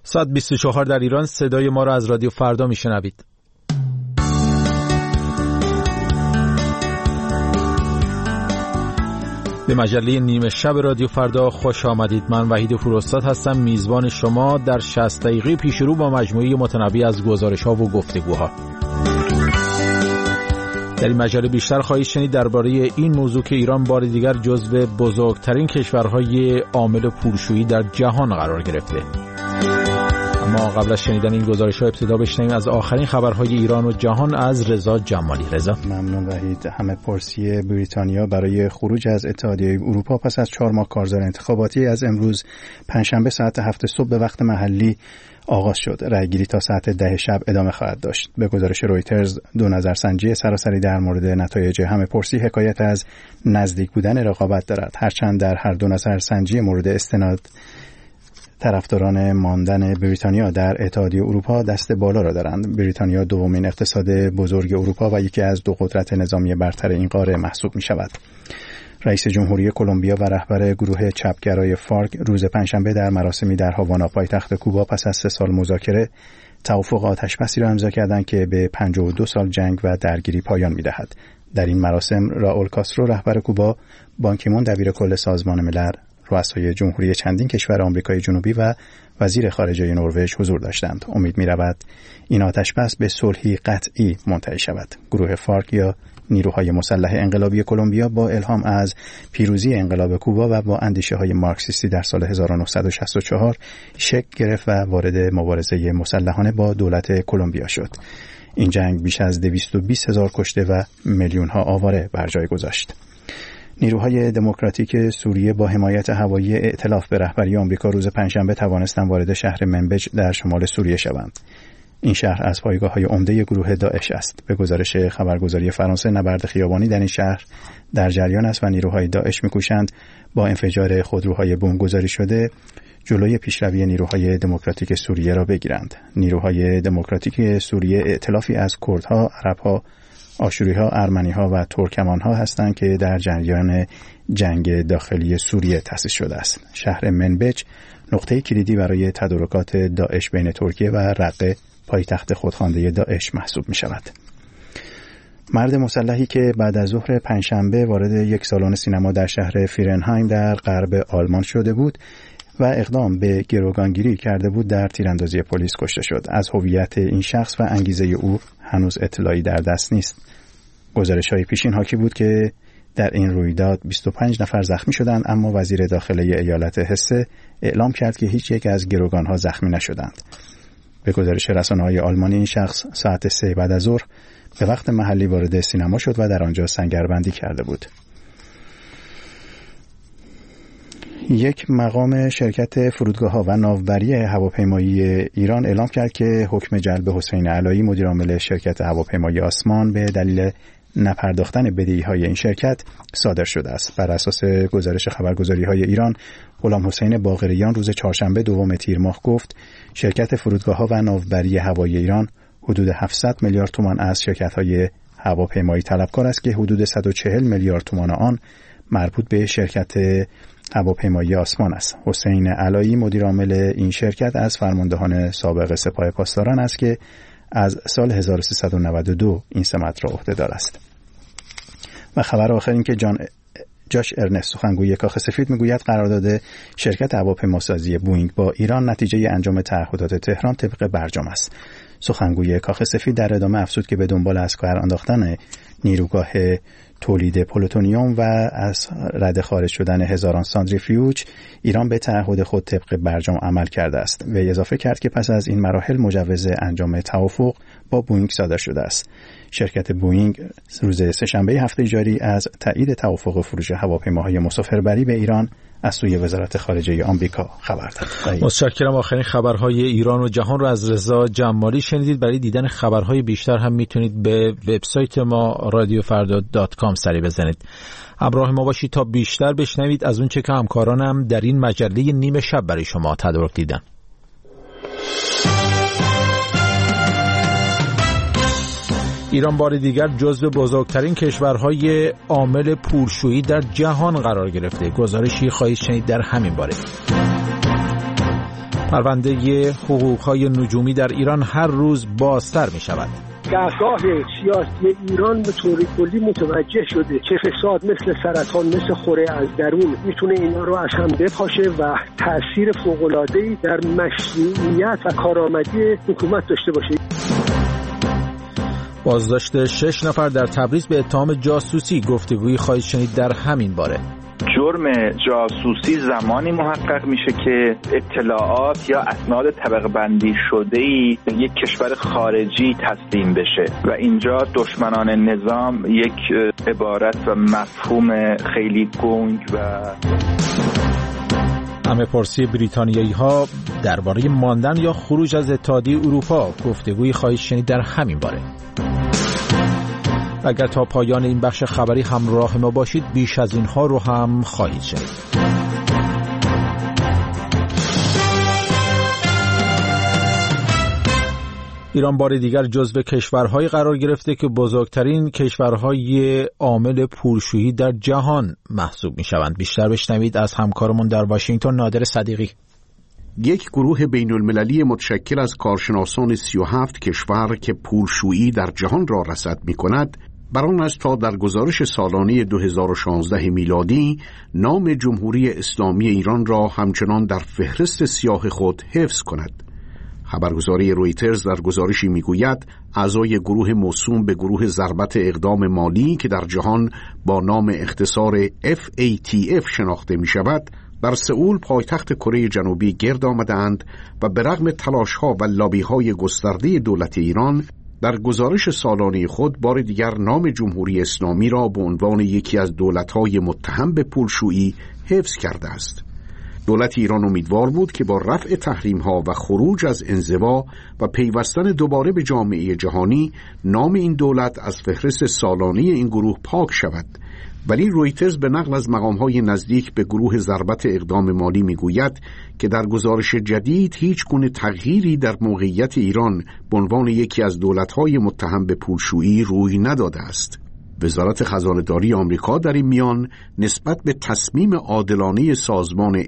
ساعت 24 در ایران. صدای ما را از رادیو فردا میشنوید. به مجله نیمه شب رادیو فردا خوش آمدید. من وحید پوراستاد هستم، میزبان شما در 60 دقیقه پیشرو با مجموعه متنوع از گزارش‌ها و گفتگوها. در این مجله بیشتر خواهید شنید درباره این موضوع که ایران بار دیگر جزو بزرگترین کشورهای عامل پولشویی در جهان قرار گرفته. اما قبل از شنیدن این گزارش‌ها ابتدا بشنویم از آخرین خبرهای ایران و جهان از رضا جمالی. رضا. ممنون وحید. همه پرسی بریتانیا برای خروج از اتحادیه اروپا پس از 4 ماه کارزار انتخاباتی از امروز پنجشنبه ساعت 7 صبح به وقت محلی آغاز شد. رأیگیری تا ساعت 10 شب ادامه خواهد داشت. به گزارش رویترز 2 نظرسنجی سراسری در مورد نتایج همه پرسی حکایت از نزدیک بودن رقابت دارد، هرچند در هر 2 نظرسنجی مورد استناد طرفداران ماندن بریتانیا در اتحادیه اروپا دست بالا را دارند. بریتانیا دومین اقتصاد بزرگ اروپا و یکی از 2 قدرت نظامی برتر این قاره محسوب می شود. رئیس جمهوری کلمبیا و رهبر گروه چپگرای فارک روز پنجشنبه در مراسمی در هاوانا پایتخت کوبا پس از 3 سال مذاکره توافق آتشبسی را امضا کردند که به 52 سال جنگ و درگیری پایان می‌دهد. در این مراسم راول کاسترو رهبر کوبا، بان کی مون دبیر کل سازمان ملل، رؤسای جمهوری چندین کشور آمریکای جنوبی و وزیر خارجه نروژ حضور داشتند. امید می‌رود این آتشبس به صلحی قطعی منتهی شود. گروه فارک یا نیروهای مسلح انقلابی کلمبیا با الهام از پیروزی انقلاب کوبا و با اندیشه‌های مارکسیستی در سال 1964 شکل گرفت و وارد مبارزه مسلحانه با دولت کلمبیا شد. این جنگ بیش از 220,000 کشته و میلیون‌ها آواره بر جای گذاشت. نیروهای دموکراتیک سوریه با حمایت هوایی ائتلاف به رهبری آمریکا روز پنجشنبه توانستند وارد شهر منبج در شمال سوریه شوند. این شهر از پایگاه‌های عمده گروه داعش است. به گزارش خبرگزاری فرانسه نبرد خیابانی در این شهر در جریان است و نیروهای داعش می‌کوشند با انفجار خودروهای بمبگذاری شده جلوی پیشروی نیروهای دموکراتیک سوریه را بگیرند. نیروهای دموکراتیک سوریه ائتلافی از کردها، عرب‌ها، آشوری‌ها، ارمنی‌ها و ترکمن‌ها هستند که در جریان جنگ داخلی سوریه تأسیس شده است. شهر منبج نقطه کلیدی برای تدارکات داعش بین ترکیه و رقه پایتخت خودخوانده داعش محسوب می شود. مرد مسلحی که بعد از ظهر پنجشنبه وارد یک سالن سینما در شهر فیرنهایم در غرب آلمان شده بود و اقدام به گروگانگیری کرده بود در تیراندازی پلیس کشته شد. از هویت این شخص و انگیزه او هنوز اطلاعی در دست نیست. گزارش‌های پیشین حاکی بود که در این رویداد 25 نفر زخمی شدند، اما وزیر داخله ایالت هسه اعلام کرد که هیچ یک از گروگان‌ها زخمی نشدند. به گزارش رسانه‌های آلمانی این شخص ساعت 3 بعد از ظهر به وقت محلی وارد سینما شد و در آنجا سنگربندی کرده بود. یک مقام شرکت فرودگاه‌ها و ناوبری هواپیمایی ایران اعلام کرد که حکم جلب حسین علایی مدیرعامل شرکت هواپیمایی آسمان به دلیل نپرداختن بدهی‌های این شرکت صادر شده است. بر اساس گزارش خبرگزاری‌های ایران، غلام حسین باقریان روز چهارشنبه 2 تیر ماه گفت شرکت فرودگاه‌ها و ناوبری هوایی ایران حدود 700 میلیارد تومان از شرکت‌های هواپیمایی طلبکار است که حدود 140 میلیارد تومان آن مربوط به شرکت هواپیمایی آسمان است. حسین علایی مدیرعامل این شرکت از فرماندهان سابق سپاه پاسداران است که از سال 1392 این سمت را عهده‌دار است. و خبر آخر این که جاش ارنست سخنگوی کاخ سفید میگوید قرارداد شرکت هواپیماسازی بوئینگ با ایران نتیجه انجام تعهدات تهران طبق برجام است. سخنگوی کاخ سفید در ادامه افزود که به دنبال از کار انداختن نیروگاه تولید پلوتونیوم و از رده خارج شدن هزاران سانتریفیوژ ایران به تعهد خود طبق برجام عمل کرده است. و اضافه کرد که پس از این مراحل مجوز انجام توافق با بوئینگ صادر شده است. شرکت بوئینگ روز سه‌شنبه هفته جاری از تایید توافق فروش هواپیماهای مسافربری به ایران از سوی وزارت خارجه آمریکا خبر داد. متشکرم. آخرین خبرهای ایران و جهان رو از رضا جمالی شنیدید. برای دیدن خبرهای بیشتر هم میتونید به وبسایت ما radiofarda.com سری بزنید. همراه ما باشید تا بیشتر بشنوید از اون چه که همکارانم در این مجله نیمه شب برای شما تدارک دیدن. ایران بار دیگر جزو بزرگترین کشورهای عامل پولشویی در جهان قرار گرفته. گزارشی خواهید شنید در همین باره. پرونده حقوق‌های نجومی در ایران هر روز بازتر می‌شود. دستگاه سیاسی ایران به طور کلی متوجه شده که فساد مثل سرطان، مثل خوره از درون میتونه اینا رو از هم بپاشه و تأثیر فوق‌العاده‌ای در مشروعیت و کارآمدی حکومت داشته باشه. بازداشت 6 نفر در تبریز به اتهام جاسوسی، گفتگویی خواهید شنید در همین باره. جرم جاسوسی زمانی محقق میشه که اطلاعات یا اسناد طبقه بندی شده‌ای به یک کشور خارجی تسلیم بشه و اینجا دشمنان نظام یک عبارت و مفهوم خیلی گنگ و همه پرسی بریتانیایی ها درباره ماندن یا خروج از اتحادیه اروپا، گفتگویی خواهید شنید در همین باره. اگر تا پایان این بخش خبری همراه ما باشید بیش از اینها رو هم خواهید شنید. ایران بار دیگر جزو کشورهایی قرار گرفته که بزرگترین کشورهای عامل پولشویی در جهان محسوب می‌شوند. بیشتر بشنوید از همکارمون در واشنگتن نادر صدیقی. یک گروه بین المللی متشکل از کارشناسان 37 کشور که پولشویی در جهان را رصد می‌کند، بران است تا در گزارش سالانه 2016 میلادی نام جمهوری اسلامی ایران را همچنان در فهرست سیاه خود حفظ کند. خبرگزاری رویترز در گزارشی میگوید اعضای گروه موسوم به گروه ضربت اقدام مالی که در جهان با نام اختصار FATF شناخته می شود، در سئول پایتخت کره جنوبی گرد آمدند و به رغم تلاش‌ها و لابی‌های گسترده دولت ایران در گزارش سالانه خود بار دیگر نام جمهوری اسلامی را به عنوان یکی از دولت‌های متهم به پولشویی حفظ کرده است. دولت ایران امیدوار بود که با رفع تحریم‌ها و خروج از انزوا و پیوستن دوباره به جامعه جهانی نام این دولت از فهرست سالانه این گروه پاک شود، ولی رویترز به نقل از مقام‌های نزدیک به گروه ضربت اقدام مالی می‌گوید که در گزارش جدید هیچ گونه تغییری در موقعیت ایران به عنوان یکی از دولت‌های متهم به پولشویی روی نداده است. وزارت خزانه‌داری آمریکا در این میان نسبت به تصمیم عادلانه سازمان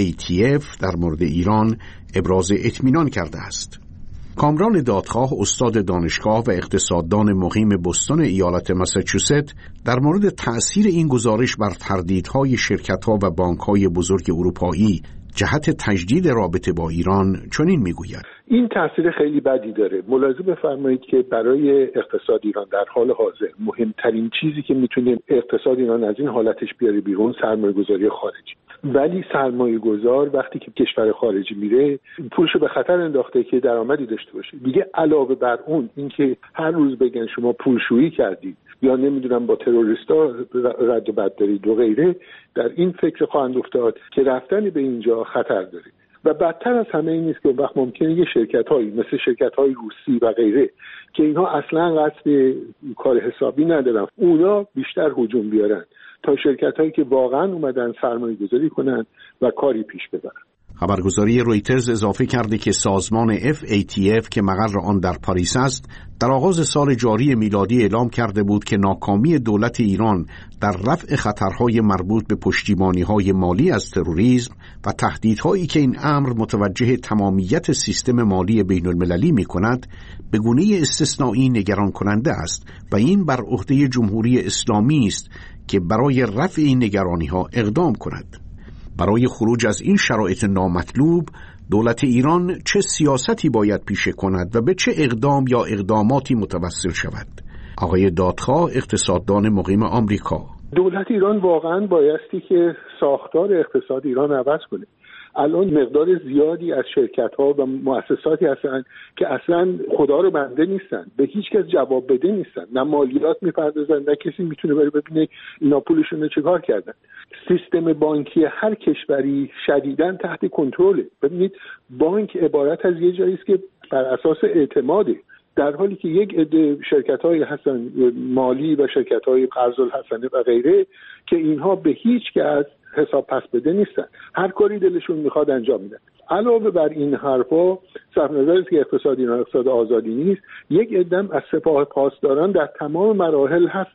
FATF در مورد ایران ابراز اطمینان کرده است. کامران دادخواه، استاد دانشگاه و اقتصاددان مقیم بوستون ایالت ماساچوست، در مورد تأثیر این گزارش بر تردیدهای شرکت‌ها و بانک‌های بزرگ اروپایی جهت تجدید رابطه با ایران چنین میگوید: این تاثیر خیلی بدی داره. ملاحظه بفرمایید که برای اقتصاد ایران در حال حاضر مهمترین چیزی که میتونه اقتصاد ایران از این حالتش بیاره بیرون سرمایه‌گذاری خارجی. ولی سرمایه‌گذار وقتی که کشور خارجی میره پولشو به خطر انداخته که درآمدی داشته باشه. دیگه علاوه بر اون اینکه هر روز بگن شما پولشویی کردید یا نمیدونم با تروریستا رد و بدل دارید و غیره، در این فکر خواهند افتاد که رفتن به اینجا خطر داره. و بدتر از همه این است که وقت ممکنه یه شرکت‌هایی مثل شرکت‌های روسی و غیره که اینها اصلاً قصد کار حسابی ندارن، اونا بیشتر هجوم بیارن تا شرکت‌هایی که واقعاً اومدن سرمایه‌گذاری کنن و کاری پیش ببرن. خبرگزاری رویترز اضافه کرده که سازمان FATF که مقر آن در پاریس است، در آغاز سال جاری میلادی اعلام کرده بود که ناکامی دولت ایران در رفع خطرهای مربوط به پشتیبانی‌های مالی از تروریسم و تهدیدهایی که این امر متوجه تمامیت سیستم مالی بین‌المللی می‌کند، به گونه استثنایی نگران کننده است و این بر عهده جمهوری اسلامی است که برای رفع این نگرانی‌ها اقدام کند. برای خروج از این شرایط نامطلوب، دولت ایران چه سیاستی باید پیشه کند و به چه اقدام یا اقداماتی متوسل شود؟ آقای دادخواه، اقتصاددان مقیم آمریکا: دولت ایران واقعاً بایستی که ساختار اقتصاد ایران عوض کنه. الان مقدار زیادی از شرکت‌ها و مؤسساتی هستن که اصلاً خدا رو بنده نیستن، به هیچ کس جواب بده نیستن، نه مالیات میپردازن نه کسی میتونه بره ببینه اینا پولشون رو چیکار کردن. سیستم بانکی هر کشوری شدیداً تحت کنترله. ببینید بانک عبارت از یه جایی است که بر اساس اعتماده، در حالی که یک عده شرکت‌های هستن مالی و شرکت‌های قرض الحسنه و غیره که اینها به هیچ کس حساب پس بده نیستن، هر کاری دلشون میخواد انجام میدن. علاوه بر این حرفا صرف نظر که اقتصاد ایران اقتصاد آزادی نیست، یک عده از سپاه پاسداران در تمام مراحل هستن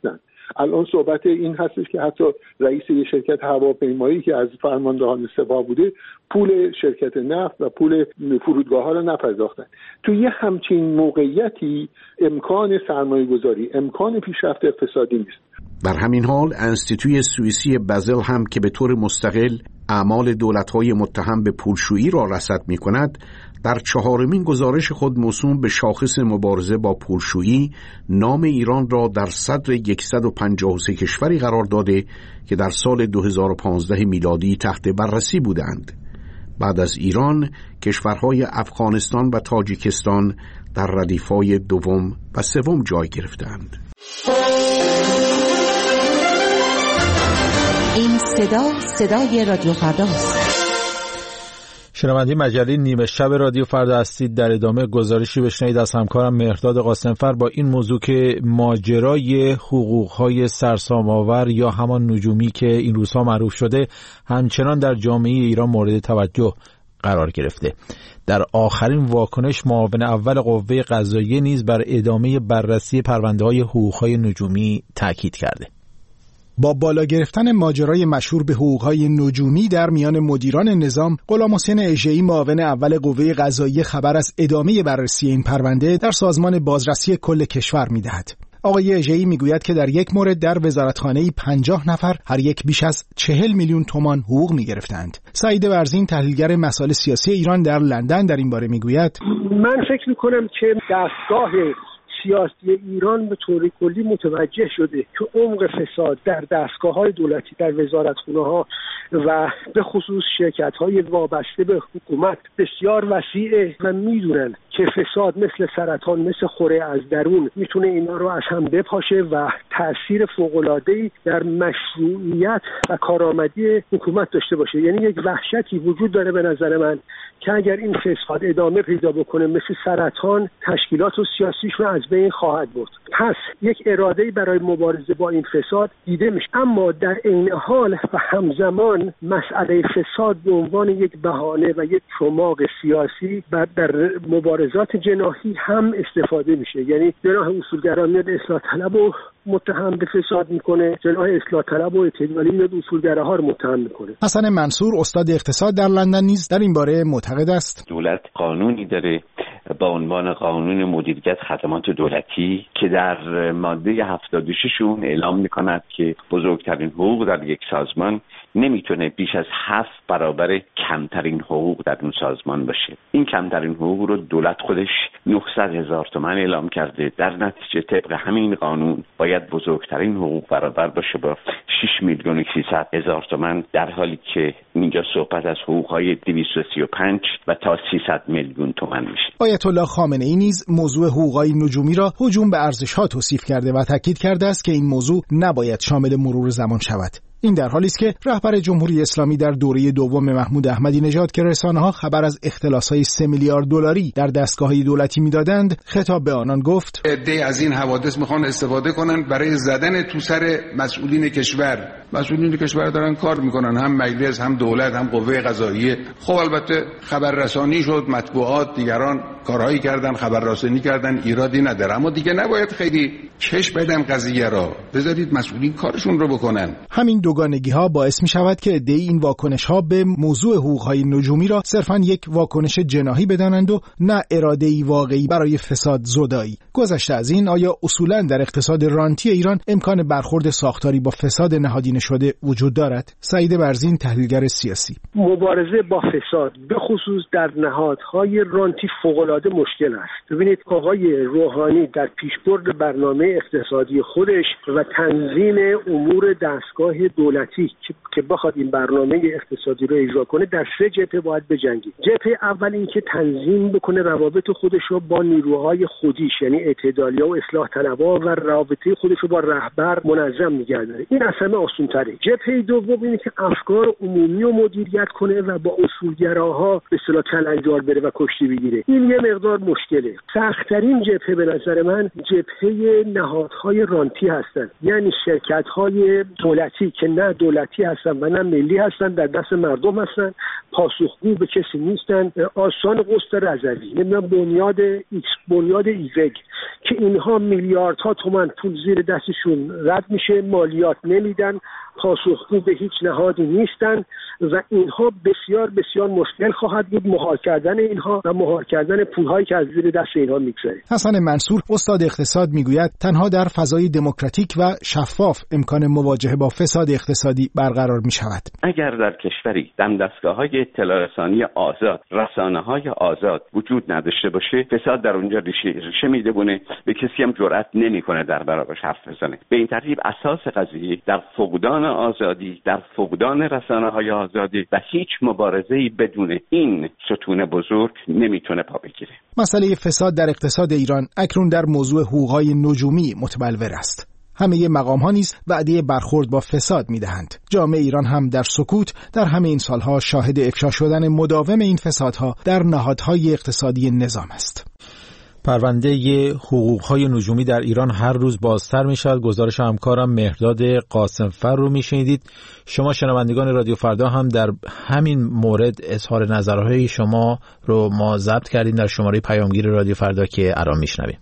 الان صحبت این هستش که حتی رئیس یه شرکت هواپیمایی که از فرماندهان سپاه بوده پول شرکت نفت و پول فرودگاه‌ها رو نپرداختن. تو یه همچین موقعیتی امکان سرمایه‌گذاری، امکان پیشرفت اقتصادی نیست. در همین حال انستیتوی سوئیسی بازل هم که به طور مستقل اعمال دولت‌های متهم به پولشویی را رصد می‌کند، در 4مین گزارش خود موسوم به شاخص مبارزه با پولشویی نام ایران را در صدر 153 کشوری قرار داده که در سال 2015 میلادی تحت بررسی بودند. بعد از ایران کشورهای افغانستان و تاجیکستان در ردیف‌های دوم و سوم جای گرفتند. این صدای رادیو فرداست. شنونده مجله نیمه شب رادیو فردا هستید. در ادامه گزارشی بشنوید از همکارم مهرداد قاسمفر با این موضوع که ماجرای حقوق‌های سرسام‌آور یا همان نجومی که این روزها معروف شده همچنان در جامعه ایران مورد توجه قرار گرفته. در آخرین واکنش معاون اول قوه قضاییه نیز بر ادامه بررسی پرونده‌های حقوق‌های نجومی تاکید کرده. با بالا گرفتن ماجرای مشهور به حقوق‌های نجومی در میان مدیران نظام، غلامحسین اژه‌ای معاون اول قوه قضاییه خبر از ادامه بررسی این پرونده در سازمان بازرسی کل کشور می‌دهد. آقای اژه‌ای میگوید که در یک مورد در وزارتخانه‌ای 50 نفر هر یک بیش از 40 میلیون تومان حقوق می‌گرفتند. سعید ورزین تحلیلگر مسائل سیاسی ایران در لندن در این باره میگوید: من فکر می‌کنم که دستگاه سیاسی ایران به طور کلی متوجه شده که عمق فساد در دستگاه‌های دولتی، در وزارتخانه‌ها و به خصوص شرکت‌های وابسته به حکومت بسیار وسیعه و می‌دونن که فساد مثل سرطان، مثل خوره از درون میتونه اینا رو از هم بپاشه و تأثیر فوق‌العاده‌ای در مشروعیت و کارآمدی حکومت داشته باشه. یعنی یک وحشتی وجود داره به نظر من که اگر این فساد ادامه پیدا بکنه مثل سرطان، تشکیلات و سیاسیشون از بین خواهد برد. پس یک اراده‌ای برای مبارزه با این فساد دیده میشه، اما در عین حال و همزمان مسئله فساد به عنوان یک بهانه و یک چماق سیاسی در مبارزات جناحی هم استفاده میشه. یعنی جناح اصولگرا میاد اصلاح طلب و متهم به فساد میکنه، جناح اصلاح طلب و اعتدالی میاد اصولگراها رو متهم میکنه. حسن منصور استاد اقتصاد در لندن نیز در این باره معتقد است. دولت قانونی داره با عنوان قانون مدیریت خدمات دولتی که در ماده 76 اون اعلام میکند که بزرگترین حقوق در یک سازمان نمیتونه بیش از 7 برابر کمترین حقوق در اون سازمان باشه. این کمترین حقوق رو دولت خودش 900,000 تومان اعلام کرده. در نتیجه طبق همین قانون باید بزرگترین حقوق برابر باشه با 6,300,000 تومان، در حالی که اینجا صحبت از حقوق‌های 235 و تا 300 میلیون تومان میشه. آیت الله خامنه‌ای نیز موضوع حقوق‌های نجومی را هجوم به ارزش‌ها توصیف کرده و تاکید کرده است که این موضوع نباید شامل مرور زمان شود. این در حالی است که رهبر جمهوری اسلامی در دوره دوم محمود احمدی نژاد که رسانه‌ها خبر از اختلاس‌های 3 میلیارد دلاری در دستگاه‌های دولتی می‌دادند، خطاب به آنان گفت: عده‌ای از این حوادث می‌خوان استفاده کنن برای زدن تو سر مسئولین کشور. مسئولین کشور دارن کار می‌کنن، هم مجلس، هم دولت، هم قوه قضاییه. خب البته خبررسانی شد، مطبوعات، دیگران کارهایی کردن، خبررسانی کردن، ایرادی نداره، اما دیگه نباید خیلی کش بدن قضیه را. بذارید مسئولین کارشون رو بکنن. همین دوگانگی‌ها باعث می‌شود که عده‌ای این واکنش‌ها به موضوع حقوق‌های نجومی را صرفاً یک واکنش جناحی بدانند و نه اراده‌ای واقعی برای فساد زدایی. گذشته از این، آیا اصولاً در اقتصاد رانتی ایران امکان برخورد ساختاری با فساد نهادینه شده وجود دارد؟ سعید ورزین تحلیلگر سیاسی: مبارزه با فساد به خصوص در نهادهای رانتی فوق‌العاده مشکل است. ببینید آقای روحانی در پیشبرد برنامه اقتصادی خودش و تنظیم امور دستگاه دولتی که بخواد این برنامه اقتصادی رو اجرا کنه در 3 جبهه باید بجنگه. جبهه اول این که تنظیم بکنه روابط خودش رو با نیروهای خودیش، یعنی اعتدالیا و اصلاح طلبها و رابطه خودش رو با رهبر منظم نگه داره. این اصلا آسان‌تره. جبهه دوم اینه که افکار عمومی رو مدیریت کنه و با اصولگراها به اصطلاح کلنجار بره و کشتی بگیره. این یه مقدار مشکله. سخت‌ترین جبهه به نظر من جبهه نهادهای رانتی هستند، یعنی شرکت‌های دولتی که که نه دولتی هستن و نه ملی هستن، در دست مردم هستن، پاسخگو به کسی نیستن. آستان قسط رضوی، نمیدونم بنیاد ایوگ که اینها میلیاردها تومان پول زیر دستشون رد میشه، مالیات نمیدن، پاسخگو به هیچ نهادی نیستن و اینها بسیار بسیار مشکل خواهد بود مهار کردن اینها و مهار کردن پولهایی که از زیر دست اینها میگذره. حسن منصور استاد اقتصاد میگوید تنها در فضای دموکراتیک و شفاف امکان مواجهه با فساد اقتصادی برقرار میشود. اگر در کشوری دستگاه‌های اطلاع رسانی آزاد، رسانه‌های آزاد وجود نداشته باشه، فساد در اونجا ریشه میدونه، به کسی هم جرئت نمیکنه در برابرش حرف بزنه. به این ترتیب اساس قضیه در فقدان آزادی، در فقدان رسانه‌های آزادی و هیچ مبارزه‌ای بدون این ستون بزرگ نمیتونه پا بگیره. مسئله فساد در اقتصاد ایران اکنون در موضوع حقوق‌های نجومی متبلور است. همه مقام‌ها نیز وعده برخورد با فساد می‌دهند. جامعه ایران هم در سکوت در همه این سالها شاهد افشا شدن مداوم این فسادها در نهادهای اقتصادی نظام است. پرونده حقوق‌های نجومی در ایران هر روز بازتر می‌شود. گزارش همکارم مهرداد قاسمفر رو می‌شنیدید. شما شنوندگان رادیو فردا هم در همین مورد اظهار نظرهای شما رو ما ضبط کردیم در شماره پیامگیر رادیو فردا که الان می‌شنویم.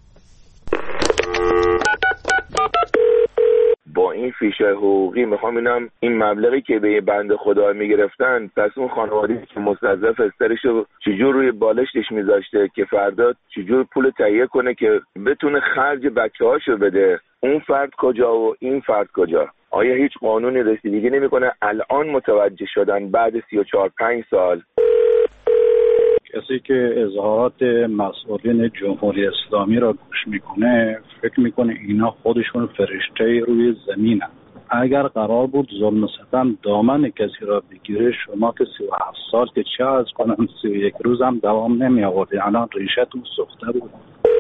با این فیشه حقوقی میخوام اینم این مبلغی که به بنده خدا میگرفتن، پس اون خانواده‌ای که مستضعف استرشو چجور روی بالشتش میذاشته که فردا چجور پول تهیه کنه که بتونه خرج بچه‌هاشو بده، اون فرد کجا و این فرد کجا؟ آیا هیچ قانونی رسیدگی نمیکنه؟ الان متوجه شدن بعد 34-5 سال. کسی که اظهارات مسئولین جمهوری اسلامی را گوش میکنه فکر میکنه اینا خودشون فرشته روی زمینن. اگر قرار بود ظلم و ستم دامن کسی را بگیره، شما که 37 سال که چه از کنن 31 روز هم دوام نمی آورده، الان ریشتون سوخته بود.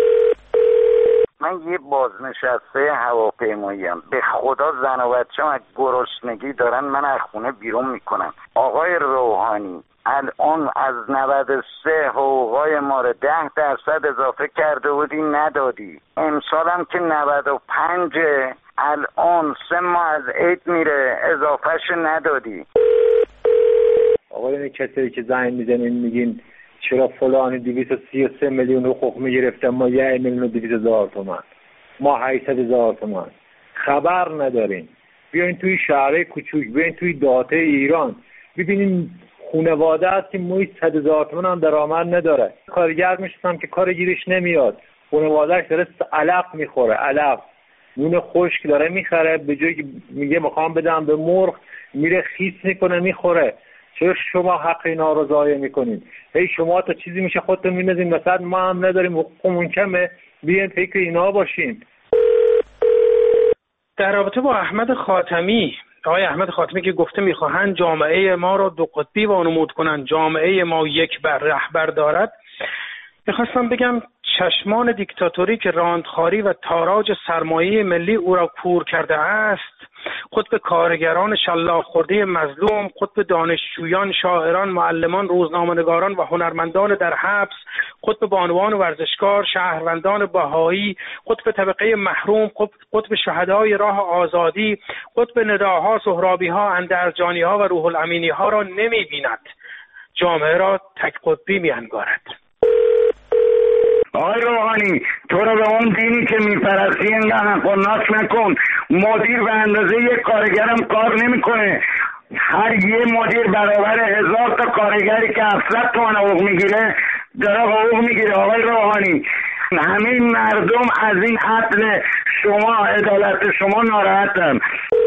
من یه بازنشسته هواپیماییم، به خدا زن و بچه‌م از گرسنگی دارن من از خونه بیرون میکنم. آقای روحانی الان از 93 حقوقای ما رو 10% اضافه کرده بودی ندادی، امسالم که 95 الان 3 ماه از عید میره اضافهش ندادی. آقایون کسایی که زنگ میزنین میگین چرا فلانی 233 میلیون حقوق میگرفتن ما 1,200,000 تومان، ما 800,000 تومان، خبر ندارین. بیاین توی شهرهای کوچوک، بیاین توی دهات ایران ببینین خانواده است که موی 100,000 تومان هم درآمد نداره، کارگر میشستم که کار گیرش نمیاد، خانواده‌اش داره علف میخوره، علف نون خشک داره میخره، به جایی که میگه میخوام بدم به مرغ میره خیس میکنه میخوره. چرا شما حق اینا رو ضایع میکنین؟ هی شما تا چیزی میشه خودتون میندازین مثلا ما هم نداریم حقوقمون کمه، بیاین فکر اینا باشین. در رابطه با احمد خاتمی، آقای احمد خاتمی که گفته میخواهند جامعه ما رو دو قطبی وانمود کنن، جامعه ما یک رهبر دارد، میخواستم بگم چشمان دیکتاتوری که راندخاری و تاراج سرمایه ملی او را کور کرده است، خود به کارگران شلاق خورده مظلوم، خود به دانشجویان، شاعران، معلمان، روزنامه‌نگاران و هنرمندان در حبس، خود به بانوان ورزشکار، شهروندان بهایی، خود به طبقه محروم، خود به شهدای راه آزادی، خود به نداها، سهرابی‌ها، اندرجانی‌ها و روح الامینی‌ها را نمی‌بیند. جامعه را تک قطبی می‌انگارد. آقای روحانی تو رو به اون دینی که میپرستی اینقدر حق و ناس نکن. مدیر به اندازه یک کارگرم کار نمیکنه. هر یه مدیر برابر 1000 تا کارگری که 700 تومن حقوق میگیره داره حقوق میگیره. آقای روحانی همه مردم از این عدل شما، عدالت شما ناراحتن.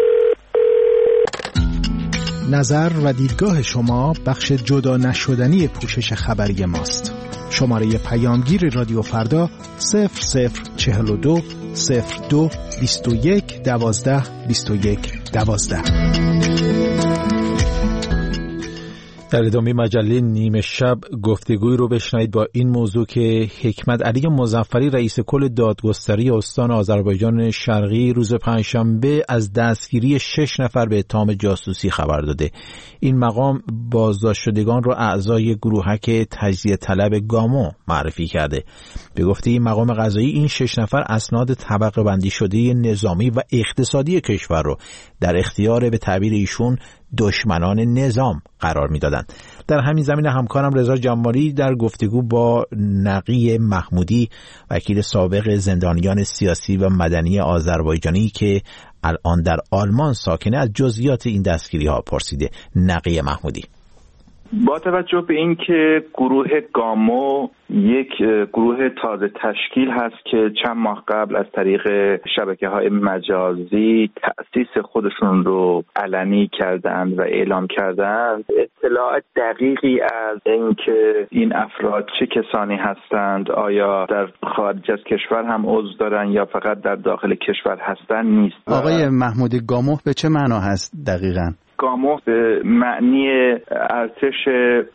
نظر و دیدگاه شما بخش جدا نشدنی پوشش خبری ماست. شماره پیامگیر رادیو فردا 0042 02 21 12 21 12. در ادامه مجله نیمه شب گفتگوی رو بشنوید با این موضوع که حکمت علی مظفری رئیس کل دادگستری استان آذربایجان شرقی روز پنجشنبه از دستگیری 6 نفر به اتهام جاسوسی خبر داده. این مقام بازداشت شدگان رو اعضای گروهک تجزیه طلب گامو معرفی کرده. به گفته این مقام قضایی این 6 نفر اسناد طبقه بندی شده نظامی و اقتصادی کشور رو در اختیار به تعبیر ایشون دشمنان نظام قرار می‌دادند. در همین زمینه همکارم رضا جمالی در گفتگو با نقی محمودی وکیل سابق زندانیان سیاسی و مدنی آذربایجانی که الان در آلمان ساکنه از جزئیات این دستگیری‌ها پرسیده. نقی محمودی: با توجه به اینکه گروه گامو یک گروه تازه تشکیل هست که چند ماه قبل از طریق شبکه‌های مجازی تأسیس خودشون رو علنی کردند و اعلام کردند، اطلاع دقیقی از اینکه این افراد چه کسانی هستند، آیا در خارج از کشور هم عضو دارن یا فقط در داخل کشور هستن نیست. آقای محمودی، گامو به چه معنا هست دقیقاً؟ گامو به معنی ارتش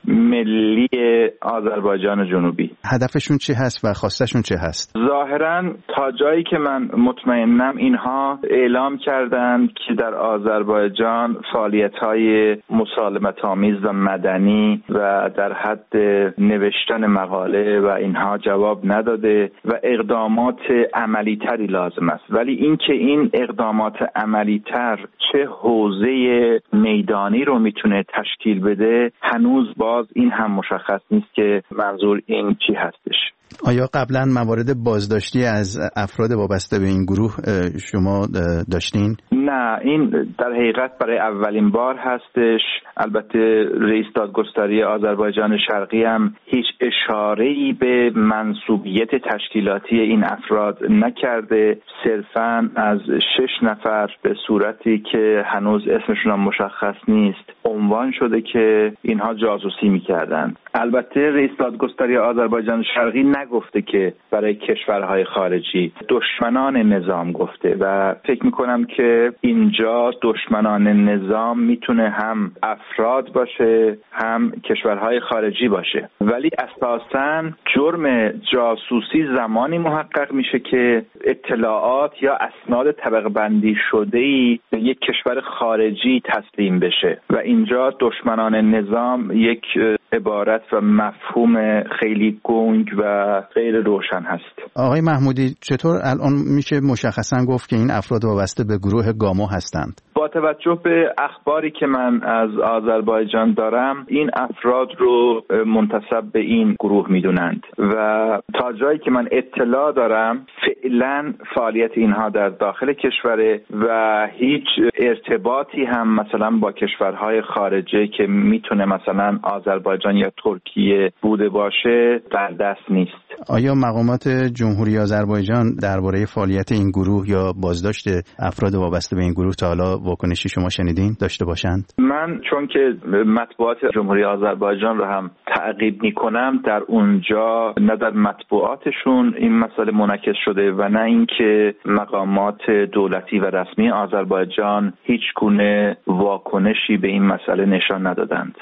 ملی آذربایجان جنوبی. هدفشون چی هست و خواستشون چه هست؟ ظاهراً تا جایی که من مطمئنم اینها اعلام کردند که در آذربایجان فعالیت‌های مسالمت‌آمیز و مدنی و در حد نوشتن مقاله و اینها جواب نداده و اقدامات عملی‌تری لازم است. ولی اینکه این اقدامات عملی‌تر چه حوزه میدانی رو میتونه تشکیل بده هنوز باز این هم مشخص نیست که منظور این چی هستش. آیا قبلا موارد بازداشتی از افراد وابسته به این گروه شما داشتین؟ نه، این در حقیقت برای اولین بار هستش. البته رئیس دادگستری آذربایجان شرقی هم هیچ اشاره‌ای به منسوبیت تشکیلاتی این افراد نکرده، صرفاً از 6 نفر به صورتی که هنوز اسمشون هم مشخص نیست عنوان شده که اینها جاسوسی می‌کردند. البته رئیس دادگستری آذربایجان شرقی نگفته که برای کشورهای خارجی، دشمنان نظام گفته و فکر میکنم که اینجا دشمنان نظام میتونه هم افراد باشه هم کشورهای خارجی باشه، ولی اساساً جرم جاسوسی زمانی محقق میشه که اطلاعات یا اسناد طبقه بندی شده‌ای به یک کشور خارجی تسلیم بشه و اینجا دشمنان نظام یک عبارت و مفهوم خیلی گنگ و غیر روشن هست. آقای محمودی، چطور الان میشه مشخصاً گفت که این افراد وابسته به گروه گامو هستند؟ با توجه به اخباری که من از آذربایجان دارم این افراد رو منتسب به این گروه میدونند و تا جایی که من اطلاع دارم فعلا فعالیت اینها در داخل کشوره و هیچ ارتباطی هم مثلا با کشورهای خارجه که میتونه مثلا آذربایجان یا ترکیه بوده باشه در دست نیست. آیا مقامات جمهوری آذربایجان درباره فعالیت این گروه یا بازداشت افراد وابسته به این گروه تا حالا واکنشی شما شنیدین داشته باشند؟ من چون که مطبوعات جمهوری آذربایجان رو هم تعقیب میکنم، در اونجا نه در مطبوعاتشون این مسئله منعکس شده و نه اینکه مقامات دولتی و رسمی آذربایجان هیچ گونه واکنشی به این مسئله نشان ندادند.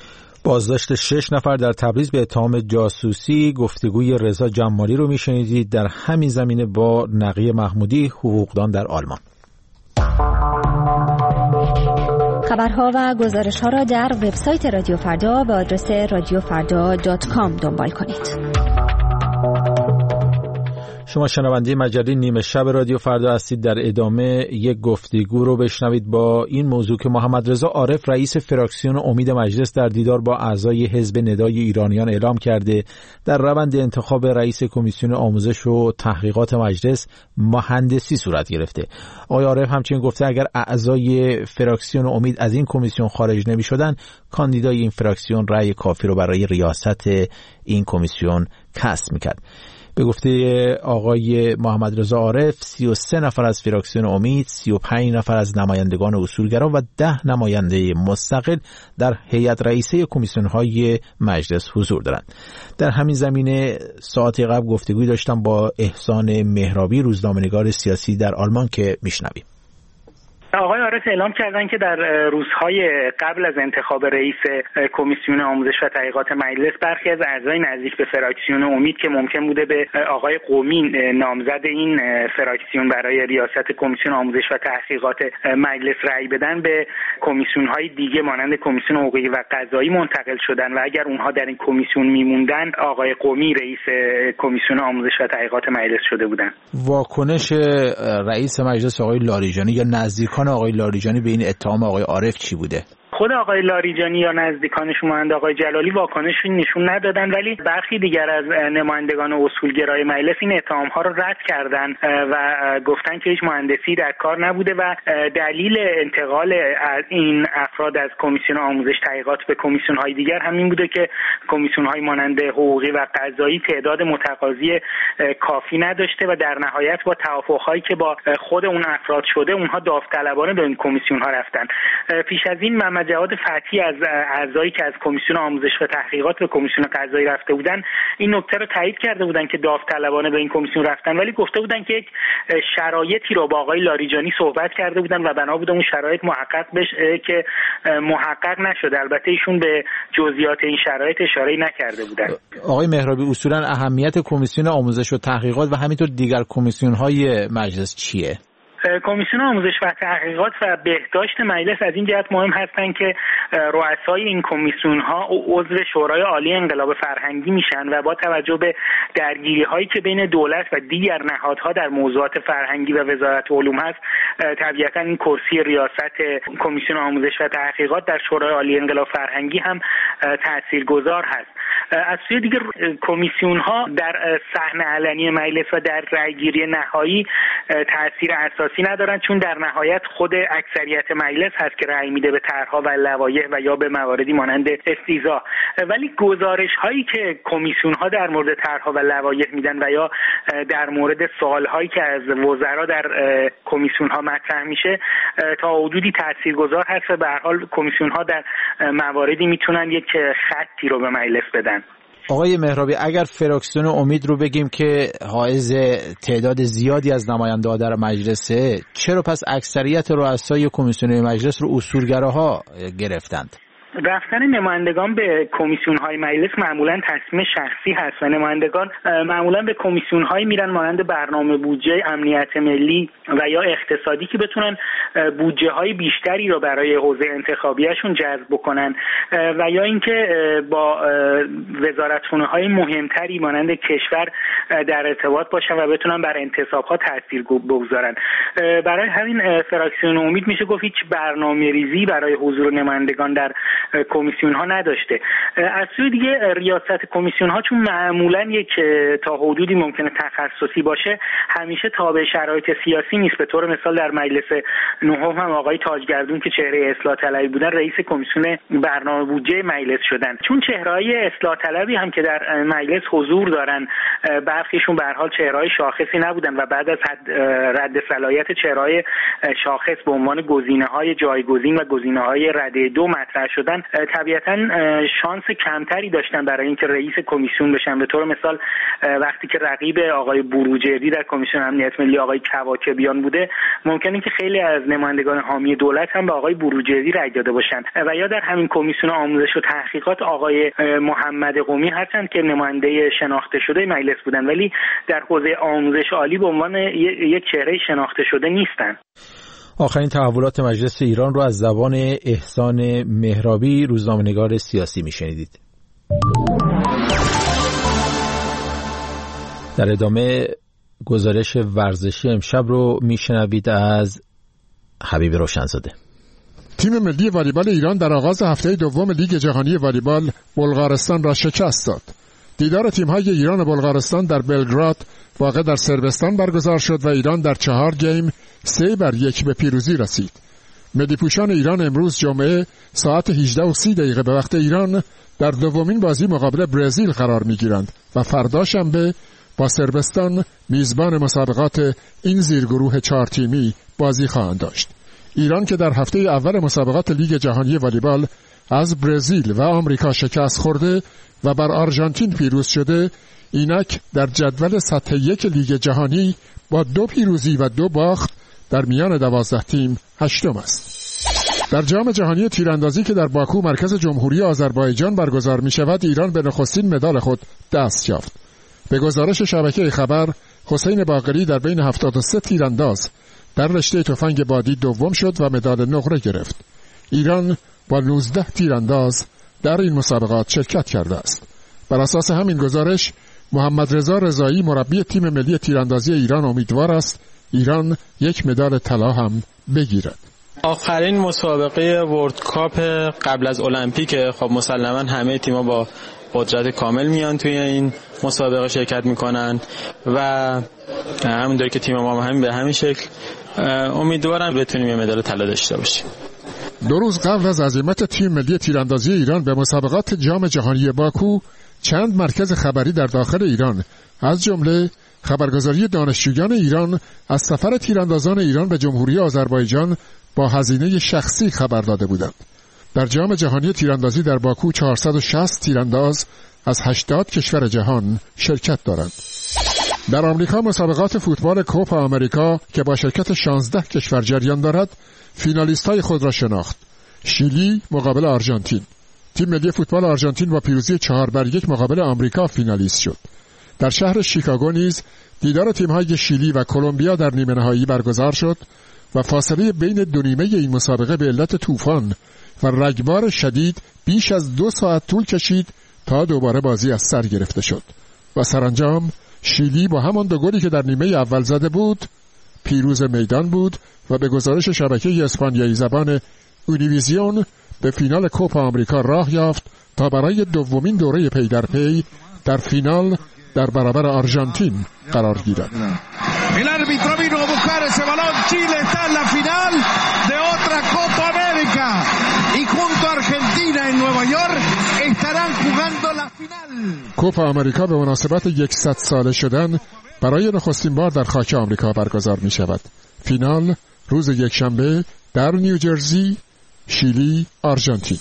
بازداشت 6 نفر در تبریز به اتهام جاسوسی. گفتگوی رضا جمالی رو میشنیدید در همین زمینه با نقی محمودی، حقوقدان در آلمان. خبرها و گزارش‌ها را در وبسایت رادیو فردا به آدرس radiofarda.com دنبال کنید. شما شنونده مجله نیمه شب رادیو فردا هستید. در ادامه یک گفتگو رو بشنوید با این موضوع که محمد رضا عارف رئیس فراکسیون امید مجلس در دیدار با اعضای حزب ندای ایرانیان اعلام کرده در روند انتخاب رئیس کمیسیون آموزش و تحقیقات مجلس مهندسی صورت گرفته. آقای عارف همچنین گفته اگر اعضای فراکسیون امید از این کمیسیون خارج نمی‌شدن، کاندیدای این فراکسیون رأی کافی رو برای ریاست این کمیسیون کسب می‌کرد. به گفته آقای محمد رضا عارف 33 نفر از فراکسیون امید، 35 نفر از نمایندگان اصولگرا و 10 نماینده مستقل در هیئت رئیسه کمیسیون‌های مجلس حضور دارند. در همین زمینه ساعتی قبل گفتگوی داشتم با احسان مهرابی، روزنامه‌نگار سیاسی در آلمان که میشنویم. آقای عارف اعلام کردن که در روزهای قبل از انتخاب رئیس کمیسیون آموزش و تحقیقات مجلس برخی از اعضای نزدیک به فراکسیون امید که ممکن بوده به آقای قمی نامزد این فراکسیون برای ریاست کمیسیون آموزش و تحقیقات مجلس رأی بدن به کمیسیون‌های دیگه مانند کمیسیون حقوقی و قضایی منتقل شدن و اگر اونها در این کمیسیون میموندن آقای قمی رئیس کمیسیون آموزش و تحقیقات مجلس شده بودن. واکنش رئیس مجلس آقای لاریجانی یا نزدیکان آقای لاریجانی به این اتهام آقای عارف چی بوده؟ خود آقای لاریجانی یا نزدیکانشون مانند آقای جلالی واکنشی نشون ندادن، ولی برخی دیگر از نمایندگان اصولگرای مجلس این اتهام‌ها رو رد کردن و گفتن که هیچ مهندسی در کار نبوده و دلیل انتقال این افراد از کمیسیون آموزش تحقیقات به کمیسیون‌های دیگر همین بوده که کمیسیون‌های مانند حقوقی و قضایی تعداد متقاضی کافی نداشته و در نهایت با توافق‌هایی که با خود اون افراد شده اونها داوطلبانه به این کمیسیون‌ها رفتن. پیش از این جواد فتحی از اعضایی که از کمیسیون آموزش و تحقیقات به کمیسیون قضایی رفته بودن این نکته رو تایید کرده بودن که داوطلبانه به این کمیسیون رفتن، ولی گفته بودن که یک شرایطی رو با آقای لاریجانی صحبت کرده بودن و بنا بود اون شرایط محقق بشه که محقق نشده. البته ایشون به جزئیات این شرایط اشاره نکرده بودن. آقای مهرابی، اصولا اهمیت کمیسیون آموزش و تحقیقات و همینطور دیگر کمیسیون‌های مجلس چیه؟ کمیسیون آموزش و تحقیقات و بهداشت مجلس از این جهت مهم هستند که رؤسای این کمیسیون‌ها عضو شورای عالی انقلاب فرهنگی میشن و با توجه به درگیری‌هایی که بین دولت و دیگر نهادها در موضوعات فرهنگی و وزارت علوم هست، طبیعتاً این کرسی ریاست کمیسیون آموزش و تحقیقات در شورای عالی انقلاب فرهنگی هم تاثیرگذار هست. از سوی دیگر کمیسیون‌ها در صحنه علنی مجلس و در رأیگیری نهایی تأثیر اساسی ندارن، چون در نهایت خود اکثریت مجلس هست که رأی میده به طرح‌ها و لوایح و یا به مواردی مانند استیضاح. ولی گزارش‌هایی که کمیسیون‌ها در مورد طرح‌ها و لوایح میدن و یا در مورد سوال‌هایی که از وزرا در کمیسیون‌ها مطرح میشه تا حدودی تاثیرگذار هست و به هر حال کمیسیون‌ها در مواردی میتونن یک خطی رو به مجلس بدن. آقای مهرابی، اگر فراکسیون امید رو بگیم که حائز تعداد زیادی از نماینده‌ها در مجلسه، چرا پس اکثریت رؤسای کمیسیون مجلس رو اصولگراها گرفتند؟ رفتن نمایندگان به کمیسیون‌های مجلس معمولاً تصمیم شخصی هست و نمایندگان معمولاً به کمیسیون‌هایی میرن مانند برنامه بودجه، امنیت ملی و یا اقتصادی که بتونن بودجه‌های بیشتری رو برای حوزه انتخابیشون جذب بکنن و یا اینکه با وزارتخونه‌های مهمتری مانند کشور در ارتباط باشن و بتونن بر انتصاب‌ها تاثیر بگذارن. برای همین فراکسیون امید میشه گفت هیچ برنامه‌ریزی برای حضور نمایندگان در کمیسیون ها نداشته. از سوی دیگه ریاست کمیسیون ها چون معمولا یک تا حدودی ممکنه تخصصی باشه، همیشه تابع شرایط سیاسی نیست. به طور مثال در مجلس نهم هم آقای تاجگردون که چهره اصلاح طلبی بودن رئیس کمیسیون برنامه بودجه مجلس شدن. چون چهره‌های اصلاح طلبی هم که در مجلس حضور دارن برخیشون به هر حال چهره‌های شاخصی نبودن و بعد از رد صلاحیت چهره‌های شاخص به عنوان گزینه‌های جایگزین و گزینه‌های رده 2 مطرح شدن، طبیعتاً شانس کمتری داشتن برای اینکه رئیس کمیسیون بشن. به طور مثال وقتی که رقیب آقای بروجردی در کمیسیون امنیت ملی آقای کواکبیان بوده، ممکنه که خیلی از نمایندگان حامی دولت هم به آقای بروجردی رأی داده باشن و یا در همین کمیسیون آموزش و تحقیقات آقای محمد قمی هستند که نماینده شناخته شده مجلس بودن، ولی در حوزه آموزش عالی به عنوان یک چهره شناخته شده نیستن. آخرین تحولات مجلس ایران رو از زبان احسان مهرابی، روزنامه‌نگار سیاسی میشنیدید. در ادامه گزارش ورزشی امشب رو میشنوید از حبیب روشنزاده. تیم ملی والیبال ایران در آغاز هفته دوم لیگ جهانی والیبال بلغارستان را شکست داد. دیدار تیم‌های ایران و بلغارستان در بلگراد واقع در صربستان برگزار شد و ایران در 4 گیم 3-1 به پیروزی رسید. ملی‌پوشان ایران امروز جمعه ساعت 18:30 به وقت ایران در دومین بازی مقابل برزیل قرار می‌گیرند و فردا شنبه با صربستان میزبان مسابقات این زیرگروه 4 تیمی بازی خواهند داشت. ایران که در هفته اول مسابقات لیگ جهانی والیبال از برزیل و آمریکا شکست خورده و بر آرژانتین پیروز شده، اینک در جدول سطح 1 لیگ جهانی با 2 پیروزی و 2 باخت در میان 12 تیم هشتم است. در جام جهانی تیراندازی که در باکو مرکز جمهوری آذربایجان برگزار می شود، ایران به نخستین مدال خود دست یافت. به گزارش شبکه خبر، حسین باقری در بین 73 تیرانداز در رشته تفنگ بادی دوم شد و مدال نقره گرفت. ایران با 19 تیرانداز در این مسابقات شرکت کرده است. بر اساس همین گزارش، محمد رضا رضایی مربی تیم ملی تیراندازی ایران امیدوار است ایران یک مدال طلا هم بگیرد. آخرین مسابقه ورلد کاپ قبل از المپیک، خب مسلما همه تیم‌ها با قدرت کامل میان توی این مسابقه شرکت میکنن و همونطور که تیم ما هم به همین شکل امیدوارم بتونیم یه مدال طلا داشته باشیم. 2 روز قبل از عزیمت تیم ملی تیراندازی ایران به مسابقات جام جهانی باکو، چند مرکز خبری در داخل ایران از جمله خبرگزاری دانشجویان ایران از سفر تیراندازان ایران به جمهوری آذربایجان با هزینه شخصی خبر داده بودند. در جام جهانی تیراندازی در باکو 460 تیرانداز از 80 کشور جهان شرکت دارند. در آمریکا مسابقات فوتبال کوپا آمریکا که با شرکت 16 کشور جریان دارد، فینالیست‌های خود را شناخت. شیلی مقابل آرژانتین. تیم ملی فوتبال آرژانتین با پیروزی 4-1 مقابل آمریکا فینالیست شد. در شهر شیکاگو نیز دیدار تیم‌های شیلی و کلمبیا در نیمه نهایی برگزار شد و فاصله بین دو نیمه این مسابقه به علت طوفان و رگبار شدید بیش از 2 ساعت طول کشید تا دوباره بازی از سر گرفته شد و سرانجام شیلی با همان 2 گلی که در نیمه اول زده بود پیروز میدان بود و به گزارش شبکه اسپانیایی زبان اونیویزیون به فینال کوپا آمریکا راه یافت تا برای دومین دوره پی در پی در فینال در برابر آرژانتین قرار گیرد. El árbitro vino a buscar ese balón. Chile está en la final de otra Copa América y junto a Argentina en Nueva York estarán jugando la final. کوپا آمریکا به مناسبت 100 ساله شدن برای نخستین بار در خاک آمریکا برگزار می شود. فینال روز یکشنبه در نیوجرسی، شیلی، آرژانتین.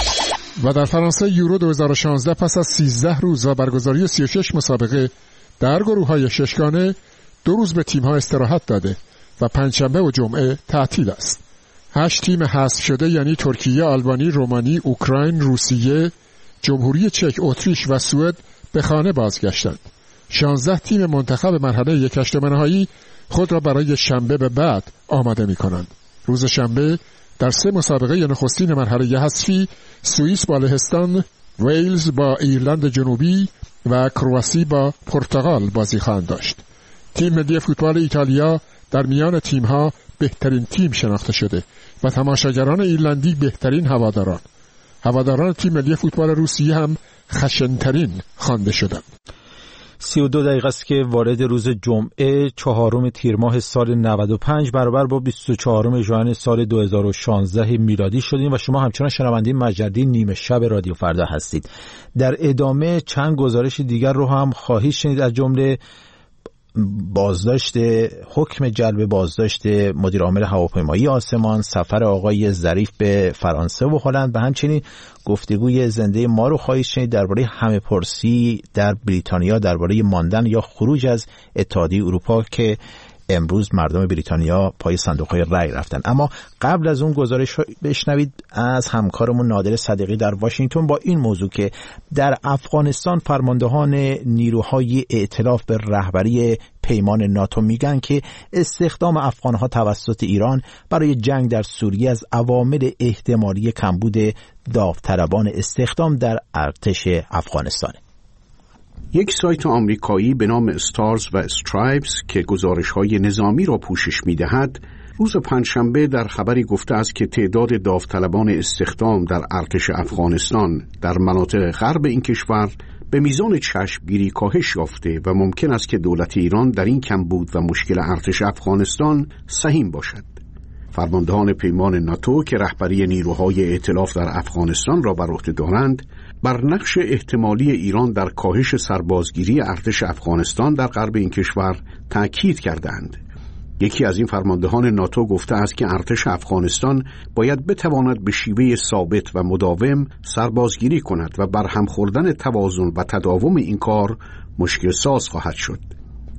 و در فرانسه یورو 2016 پس از 13 روز و برگزاری 36 مسابقه در گروه‌های ششگانه 2 روز به تیم‌ها استراحت داده و پنجشنبه و جمعه تعطیل است. 8 تیم حذف شده یعنی ترکیه، آلبانی، رومانی، اوکراین، روسیه، جمهوری چک، اتریش و سوئد به خانه بازگشتند. 16 تیم منتخب مرحله 1/8 نهایی خود را برای شنبه به بعد آماده می‌کنند. روز شنبه در 3 مسابقه نخستین مرحله حذفی سوئیس با لهستان، ویلز با ایرلند جنوبی و کرواسی با پرتغال بازی خواهند داشت. تیم ملی فوتبال ایتالیا در میان تیم‌ها بهترین تیم شناخته شده و تماشاگران ایرلندی بهترین هواداران تیم ملی فوتبال روسیه هم خشن‌ترین خوانده شدند. 32 دقیقه است که وارد روز جمعه 4 تیر ماه سال 95 برابر با 24 ژوئن سال 2016 میلادی شدیم و شما همچنان شنونده مجری نیمه شب رادیو فردا هستید. در ادامه چند گزارش دیگر رو هم خواهید شنید، از جمله حکم جلب بازداشت مدیر عامل هواپیمایی آسمان، سفر آقای ظریف به فرانسه و هلند و همچنین گفتگوی زنده ما رو خواهید شنید درباره همه‌پرسی در بریتانیا درباره ماندن یا خروج از اتحادیه اروپا که امروز مردم بریتانیا پای صندوق‌های رای رفتن. اما قبل از اون گزارش رو بشنوید از همکارمون نادر صدیقی در واشنگتن با این موضوع که در افغانستان فرماندهان نیروهای ائتلاف به رهبری پیمان ناتو میگن که استخدام افغانها توسط ایران برای جنگ در سوریه از عوامل احتمالی کمبود داوطلبان استخدام در ارتش افغانستانه. یک سایت آمریکایی به نام استارز و استرایپس که گزارش‌های نظامی را پوشش می‌دهد، روز پنجشنبه در خبری گفته است که تعداد داوطلبان استخدام در ارتش افغانستان در مناطق غرب این کشور به میزان چشمگیری کاهش یافته و ممکن است که دولت ایران در این کمبود و مشکل ارتش افغانستان سهیم باشد. فرماندهان پیمان ناتو که رهبری نیروهای ائتلاف در افغانستان را بر عهده دارند، بر نقش احتمالی ایران در کاهش سربازگیری ارتش افغانستان در غرب این کشور تأکید کردند. یکی از این فرماندهان ناتو گفته است که ارتش افغانستان باید بتواند به شیوه ثابت و مداوم سربازگیری کند و برهم خوردن توازن و تداوم این کار مشکل ساز خواهد شد.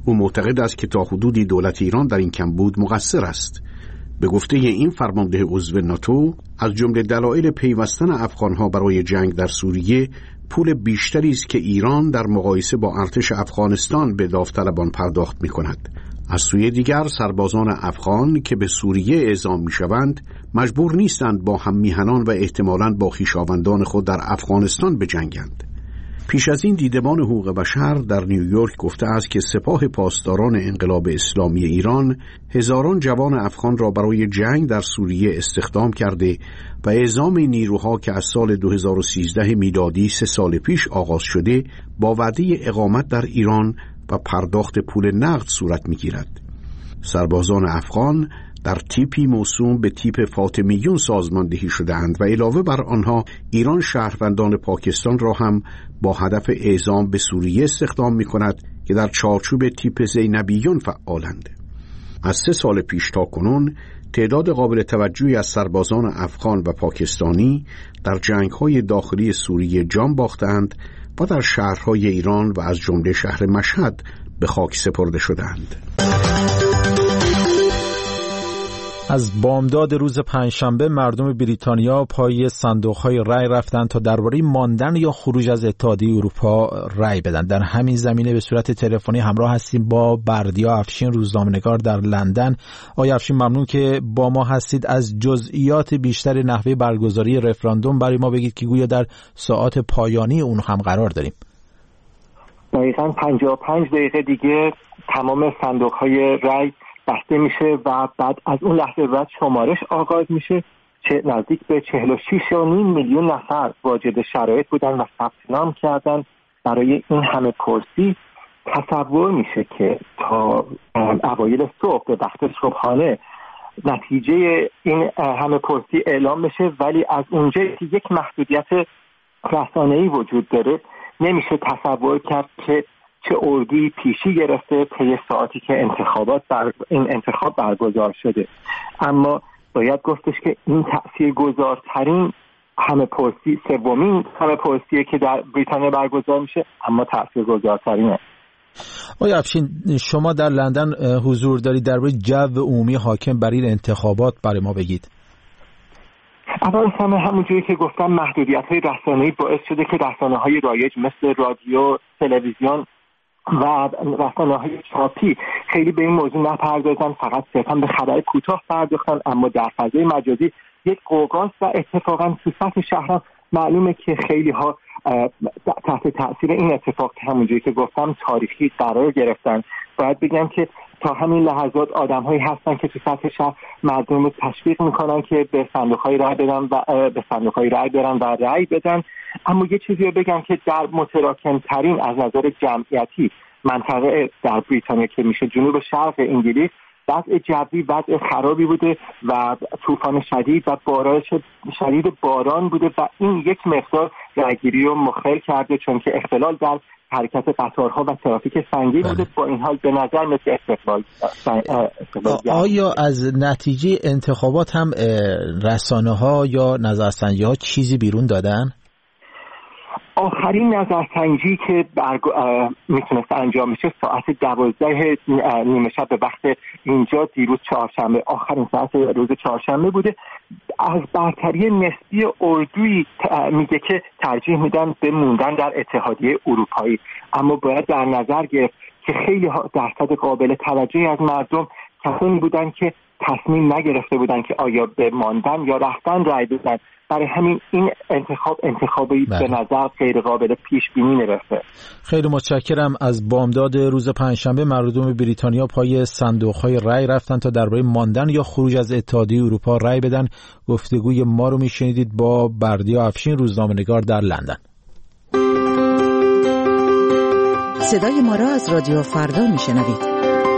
او معتقد است که تا حدودی دولت ایران در این کمبود مقصر است. به گفته این فرمانده عضو ناتو، از جمله دلایل پیوستن افغانها برای جنگ در سوریه پول بیشتری است که ایران در مقایسه با ارتش افغانستان به داوطلبان پرداخت می‌کند. از سوی دیگر سربازان افغان که به سوریه اعزام می‌شوند مجبور نیستند با هم میهنان و احتمالاً با خویشاوندان خود در افغانستان بجنگند. پیش از این دیدبان حقوق بشر در نیویورک گفته است که سپاه پاسداران انقلاب اسلامی ایران هزاران جوان افغان را برای جنگ در سوریه استخدام کرده و اعزام نیروها که از سال 2013 میلادی 3 سال پیش آغاز شده با وعده اقامت در ایران و پرداخت پول نقد صورت می‌گیرد. سربازان افغان در تیپی موسوم به تیپ فاطمیون سازماندهی شده‌اند و علاوه بر آنها ایران شهروندان پاکستان را هم با هدف اعزام به سوریه استخدام می‌کند که در چارچوب تیپ زینبیون فعالند. از 3 سال پیش تا کنون تعداد قابل توجهی از سربازان افغان و پاکستانی در جنگ‌های داخلی سوریه جان باختند و در شهرهای ایران و از جمله شهر مشهد به خاک سپرده شدند. از بامداد روز پنجشنبه مردم بریتانیا پای صندوق‌های رای رفتند تا درباره ماندن یا خروج از اتحادیه اروپا رای بدن. در همین زمینه به صورت تلفنی همراه هستیم با بردیا افشین، روزنامه‌نگار در لندن. آقای افشین، ممنون که با ما هستید. از جزئیات بیشتر نحوه برگزاری رفراندوم برای ما بگید که گویا در ساعات پایانی اون هم قرار داریم. دقیقاً 55 دقیقه دیگه تمام صندوق‌های رای بسته میشه و بعد از اون لحظه بعد شمارش آغاز میشه. نزدیک به 46.5 میلیون نفر واجد شرایط بودن و ثبت نام کردن برای این همه پرسی. تصور میشه که تا اوایل صبح به وقت صبحانه نتیجه این همه پرسی اعلام بشه، ولی از اونجایی که یک محدودیت رسانه‌ای وجود داره نمیشه تصور کرد که چه اردوی پیشی گرفته طی ساعتی که این انتخاب برگزار شده. اما باید گفتش که این تأثیرگذارترین همه پرسی، سومین همه پرسیه که در بریتانیا برگزار میشه، اما تأثیرگذارترینه. آقای افشین، شما در لندن حضور دارید، درباره جو عمومی حاکم بر این انتخابات برای ما بگید. اول همه همونجوری که گفتم محدودیت‌های رسانه‌ای باعث شده که رسانه‌های رایج مثل رادیو، تلویزیون و رسانه‌های چاپی خیلی به این موضوع نپردازن، فقط صرفا به خبر کوتاه پرداختن. اما در فضای مجازی یک قوقاست و اتفاقا تو سطح شهر معلومه که خیلی ها تحت تاثیر این اتفاق که همونجوری که گفتم تاریخی قرار گرفتن. باید بگم که تا همین لحظات آدم‌هایی هستن که تو سطح شهر مردم رو تشویق میکنن که به صندوق‌های رای برن و رای بدن. اما یه چیزی رو بگم که در متراکم‌ترین از نظر جمعیتی منطقه در بریتانیا که میشه جنوب شرق انگلیس، وضع جوی وضع خرابی بوده و طوفان شدید و بارش شدید باران بوده و این یک مقدار رایگیری رو مخل کرده، چون که اختلال در حرکت قطارها و ترافیک سنگین بوده. با این حال به نظر مثل استقلال. آیا از نتیجه انتخابات هم رسانه‌ها یا نظرسنجی‌ها چیزی بیرون دادن؟ آخرین نظرسنجی که میتونست انجام بشه ساعت 12 نیمه شب به وقت اینجا دیروز چهارشنبه، آخرین ساعت روز چهارشنبه بوده. از برتری نسبی اردویی میگه که ترجیح میدن به موندن در اتحادیه اروپایی. اما باید در نظر گرفت که خیلی درصد قابل توجهی از مردم کسانی بودن که تصمیم نگرفته بودن که آیا به ماندن یا رفتن رای بدن. برای همین این انتخابی به نظر غیر قابل پیش بینی نرسه. خیلی متشکرم. از بامداد روز پنجشنبه مردم بریتانیا پای صندوق‌های رای رفتن تا درباره ماندن یا خروج از اتحادیه اروپا رای بدن. گفتگوی ما رو میشنیدید با بردیا افشین، روزنامه‌نگار در لندن. صدای ما را از رادیو فردا میشنوید.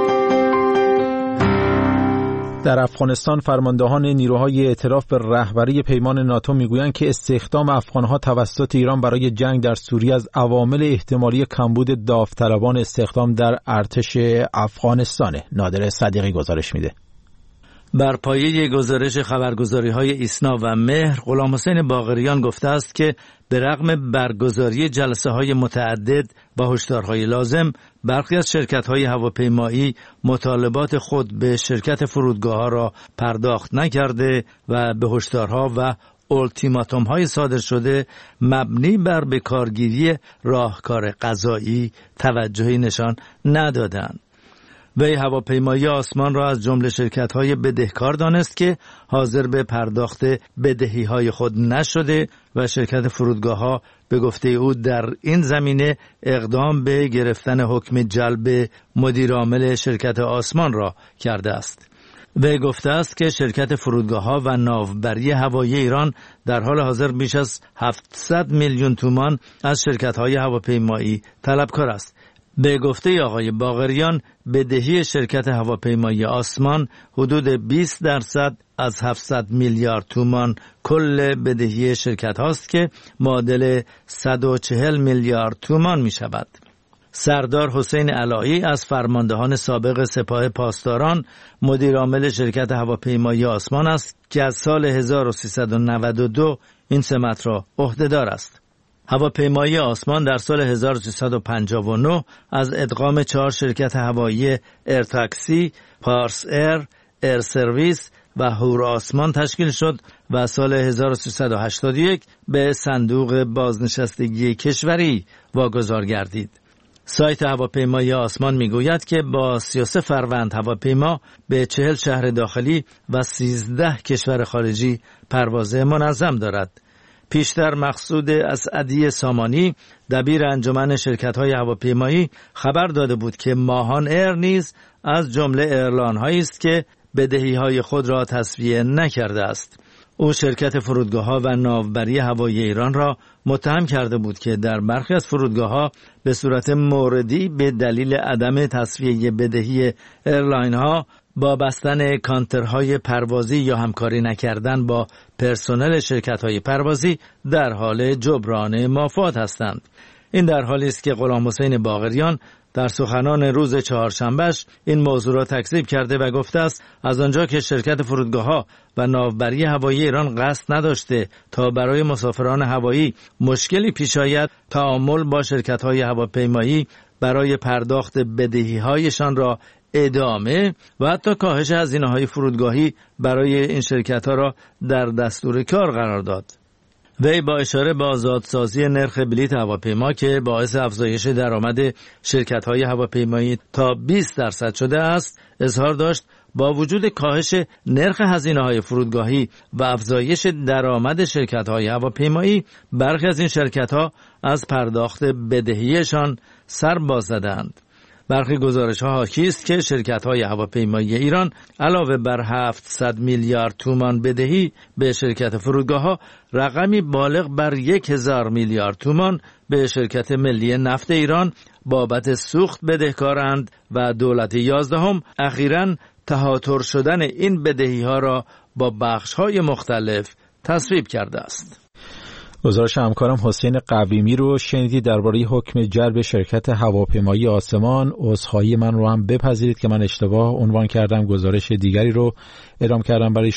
در افغانستان فرماندهان نیروهای ائتلاف به رهبری پیمان ناتو میگویند که استخدام افغانها توسط ایران برای جنگ در سوریه از عوامل احتمالی کمبود داوطلبان استخدام در ارتش افغانستانه. نادر صدیقی گزارش میده. بر پایه گزارش خبرگزاری‌های ایسنا و مهر، غلامحسین باقریان گفته است که به رغم برگزاری جلسه‌های متعدد با هشدارهای لازم، برخی از شرکت‌های هواپیمایی مطالبات خود به شرکت فرودگاه‌ها را پرداخت نکرده و به هشدارها و اولتیماتوم‌های صادر شده مبنی بر بکارگیری راهکار قضایی توجهی نشان ندادند. وی هواپیمایی آسمان را از جمله شرکت‌های بدهکار دانست که حاضر به پرداخت بدهی‌های خود نشده و شرکت فرودگاه‌ها به گفته او در این زمینه اقدام به گرفتن حکم جلب مدیرعامل شرکت آسمان را کرده است. وی گفته است که شرکت فرودگاه‌ها و ناوبری هوایی ایران در حال حاضر بیش از 700 میلیون تومان از شرکت‌های هواپیمایی طلبکار است. به گفته آقای باقریان بدهی شرکت هواپیمایی آسمان حدود 20% از 700 میلیارد تومان کل بدهی شرکت هاست که معادل 140 میلیارد تومان می شود. سردار حسین علایی از فرماندهان سابق سپاه پاسداران مدیرعامل شرکت هواپیمایی آسمان است که از سال 1392 این سمت را عهدهدار است. هواپیمایی آسمان در سال 1359 از ادغام 4 شرکت هوایی ایرتاکسی، پارس ایر، ایر سرویس و هور آسمان تشکیل شد و سال 1381 به صندوق بازنشستگی کشوری واگذار گردید. سایت هواپیمایی آسمان میگوید که با 33 فروند هواپیما به 40 شهر داخلی و 13 کشور خارجی پرواز منظم دارد. پیشتر مقصود اسعدی سامانی دبیر انجمن شرکت‌های هواپیمایی خبر داده بود که ماهان ایر نیز از جمله ایرلاین‌هایی است که بدهی‌های خود را تسویه نکرده است. او شرکت فرودگاه‌ها و ناوبری هوایی ایران را متهم کرده بود که در برخی از فرودگاه‌ها به صورت موردی به دلیل عدم تسویه بدهی ایرلاین‌ها با بستن کانترهای پروازی یا همکاری نکردن با پرسنل شرکت‌های پروازی در حال جبران مافات هستند. این در حالی است که غلامحسین باقریان در سخنان روز چهارشنبهش این موضوع را تکذیب کرده و گفته است از آنجا که شرکت فرودگاه‌ها و ناوبری هوایی ایران قصد نداشته تا برای مسافران هوایی مشکلی پیش آید، تعامل با شرکت‌های هواپیمایی برای پرداخت بدهی‌هایشان را ادامه و حتی کاهش هزینه‌های فرودگاهی برای این شرکت‌ها را در دستور کار قرار داد. وی با اشاره به آزادسازی نرخ بلیط هواپیما که باعث افزایش درآمد شرکت‌های هواپیمایی تا 20% شده است، اظهار داشت با وجود کاهش نرخ هزینه‌های فرودگاهی و افزایش درآمد شرکت‌های هواپیمایی، برخی از این شرکت‌ها از پرداخت بدهیشان سر باز زدند. برخی گزارش‌ها حاکی است که شرکت‌های هواپیمایی ایران علاوه بر 700 میلیارد تومان بدهی به شرکت فرودگاه‌ها، رقمی بالغ بر 1000 میلیارد تومان به شرکت ملی نفت ایران بابت سوخت بدهکارند و دولت 11 اخیراً تهاتر شدن این بدهی‌ها را با بخش‌های مختلف تصویب کرده است. گزارش همکارم حسین قویمی رو شنیدید درباره حکم جلب شرکت هواپیمایی آسمان. عذرخواهی من رو هم بپذیرید که من اشتباه عنوان کردم، گزارش دیگری رو اعلام کردم برای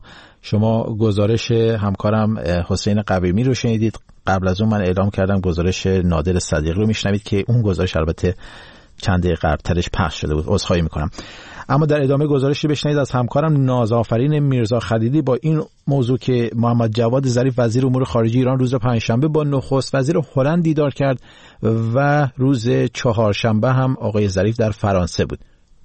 شما گزارش همکارم حسین قویمی رو شنیدید. قبل از اون من اعلام کردم گزارش نادر صدیقی رو میشنوید که اون گزارش البته چند دقیقه قبل‌ترش پخش شده بود. عذرخواهی میکنم. اما در ادامه گزارشی بشنوید از همکارم نازآفرین میرزا خلیلی با این موضوع که محمد جواد ظریف وزیر امور خارجه ایران روز پنجشنبه با نخست وزیر هلند دیدار کرد و روز چهارشنبه هم آقای ظریف در فرانسه بود.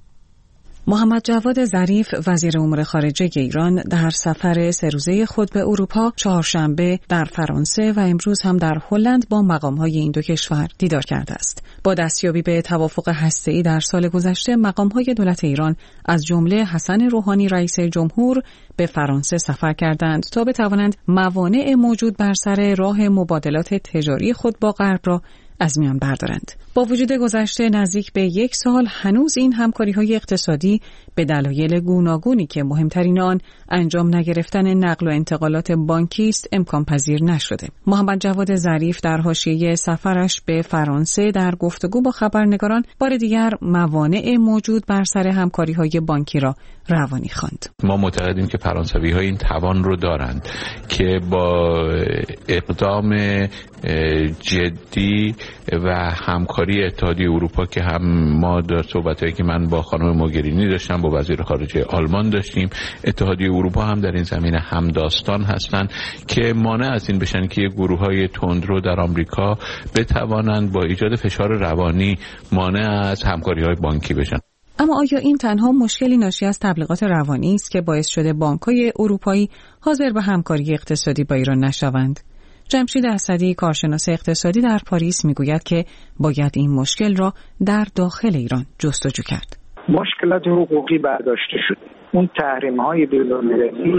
محمد جواد ظریف وزیر امور خارجه ایران در سفر 3 روزه خود به اروپا چهارشنبه در فرانسه و امروز هم در هلند با مقام‌های این دو کشور دیدار کرده است. با دستیابی به توافق هسته‌ای در سال گذشته، مقام‌های دولت ایران از جمله حسن روحانی رئیس جمهور به فرانسه سفر کردند تا بتوانند موانع موجود بر سر راه مبادلات تجاری خود با غرب را از میان بردارند. با وجود گذشته نزدیک به 1 سال هنوز این همکاری‌های اقتصادی به دلایل گوناگونی که مهمترین آن انجام نگرفتن نقل و انتقالات بانکی است امکان پذیر نشده. محمد جواد ظریف در حاشیه سفرش به فرانسه در گفتگو با خبرنگاران بار دیگر موانع موجود بر سر همکاری‌های بانکی را روانی خواند. ما معتقدیم که فرانسوی‌ها این توان رو دارند که با اقدام جدی و همکاری همکاری اتحادیه اروپا که هم ما در صحبتایی که من با خانم موگرینی داشتم، با وزیر خارجه آلمان داشتیم، اتحادیه اروپا هم در این زمینه همداستان هستند که مانع از این بشن که گروه‌های تندرو در آمریکا بتوانند با ایجاد فشار روانی مانع از همکاری‌های بانکی بشن. اما آیا این تنها مشکلی ناشی از تبلیغات روانی است که باعث شده بانک‌های اروپایی حاضر به همکاری اقتصادی با ایران نشوند؟ جمشید اسدی، کارشناس اقتصادی در پاریس، میگوید که باید این مشکل را در داخل ایران جستجو کرد. مشکلات حقوقی برداشته شد. اون تحریم‌های بین‌المللی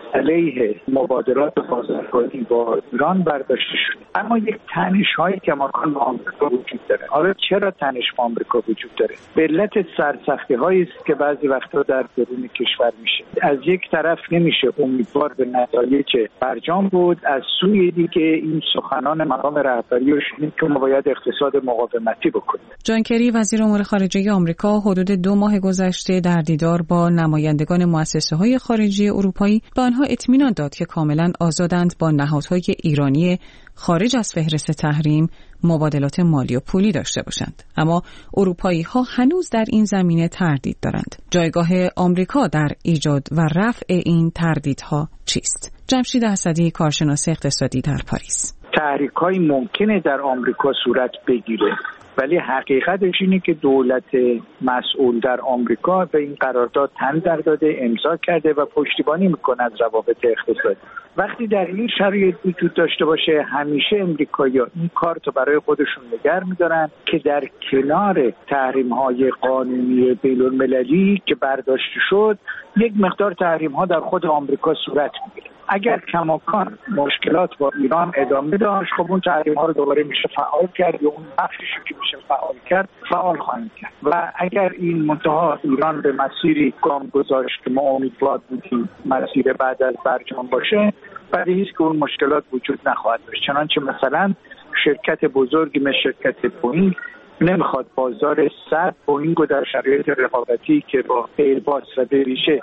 علیه مبادلات بازرگانی با ایران برداشته شد، اما یک تنش‌های کماکان با آمریکا وجود داره. حالا چرا تنش با آمریکا وجود داره؟ به علت سرسختی‌هایی است که بعضی وقتا در درون کشور میشه. از یک طرف نمیشه امیدوار به نتایج برجام بود، از سوی دیگه این سخنان مقام رهبری رو شنید که ما باید اقتصاد مقاومتی بکنیم. جان کری، وزیر امور خارجه آمریکا، حدود 2 ماه گذشته در دیدار با نمایندگان مؤسسه‌های خارجی اروپایی به آنها اطمینان داد که کاملا آزادند با نهادهای ایرانی خارج از فهرست تحریم مبادلات مالی و پولی داشته باشند. اما اروپایی ها هنوز در این زمینه تردید دارند. جایگاه آمریکا در ایجاد و رفع این تردیدها چیست؟ جمشید اسدی، کارشناس اقتصادی در پاریس. تحریک‌های ممکنه در آمریکا صورت بگیره، ولی حقیقتش اینه که دولت مسئول در آمریکا به این قرارداد تن در داده، امضا کرده و پشتیبانی میکنه از روابط اقتصادی. وقتی در این شرایط وجود داشته باشه، همیشه امریکایی‌ها این کارتو برای خودشون نگه می‌دارن که در کنار تحریم‌های قانونی بین‌المللی که برداشته شد، یک مقدار تحریم‌ها در خود آمریکا صورت می‌گیره. اگر کماکان مشکلات با ایران ادامه داشت، خب اون تحریم‌ها رو دوباره میشه فعال کرد یا اون بخشی که میشه فعال کرد فعال خواهیم کرد. و اگر این منتها ایران به مسیری گام گذاشت که ما امیدوار بودیم مسیر بعد از برجام باشه، بدیهی است که اون مشکلات وجود نخواهد داشت. چنانچه مثلا شرکت بزرگی مثل شرکت بوئینگ نمیخواد بازار سرد بوئینگ رو در شرایط رقابتی که با ایرباس و به ویژه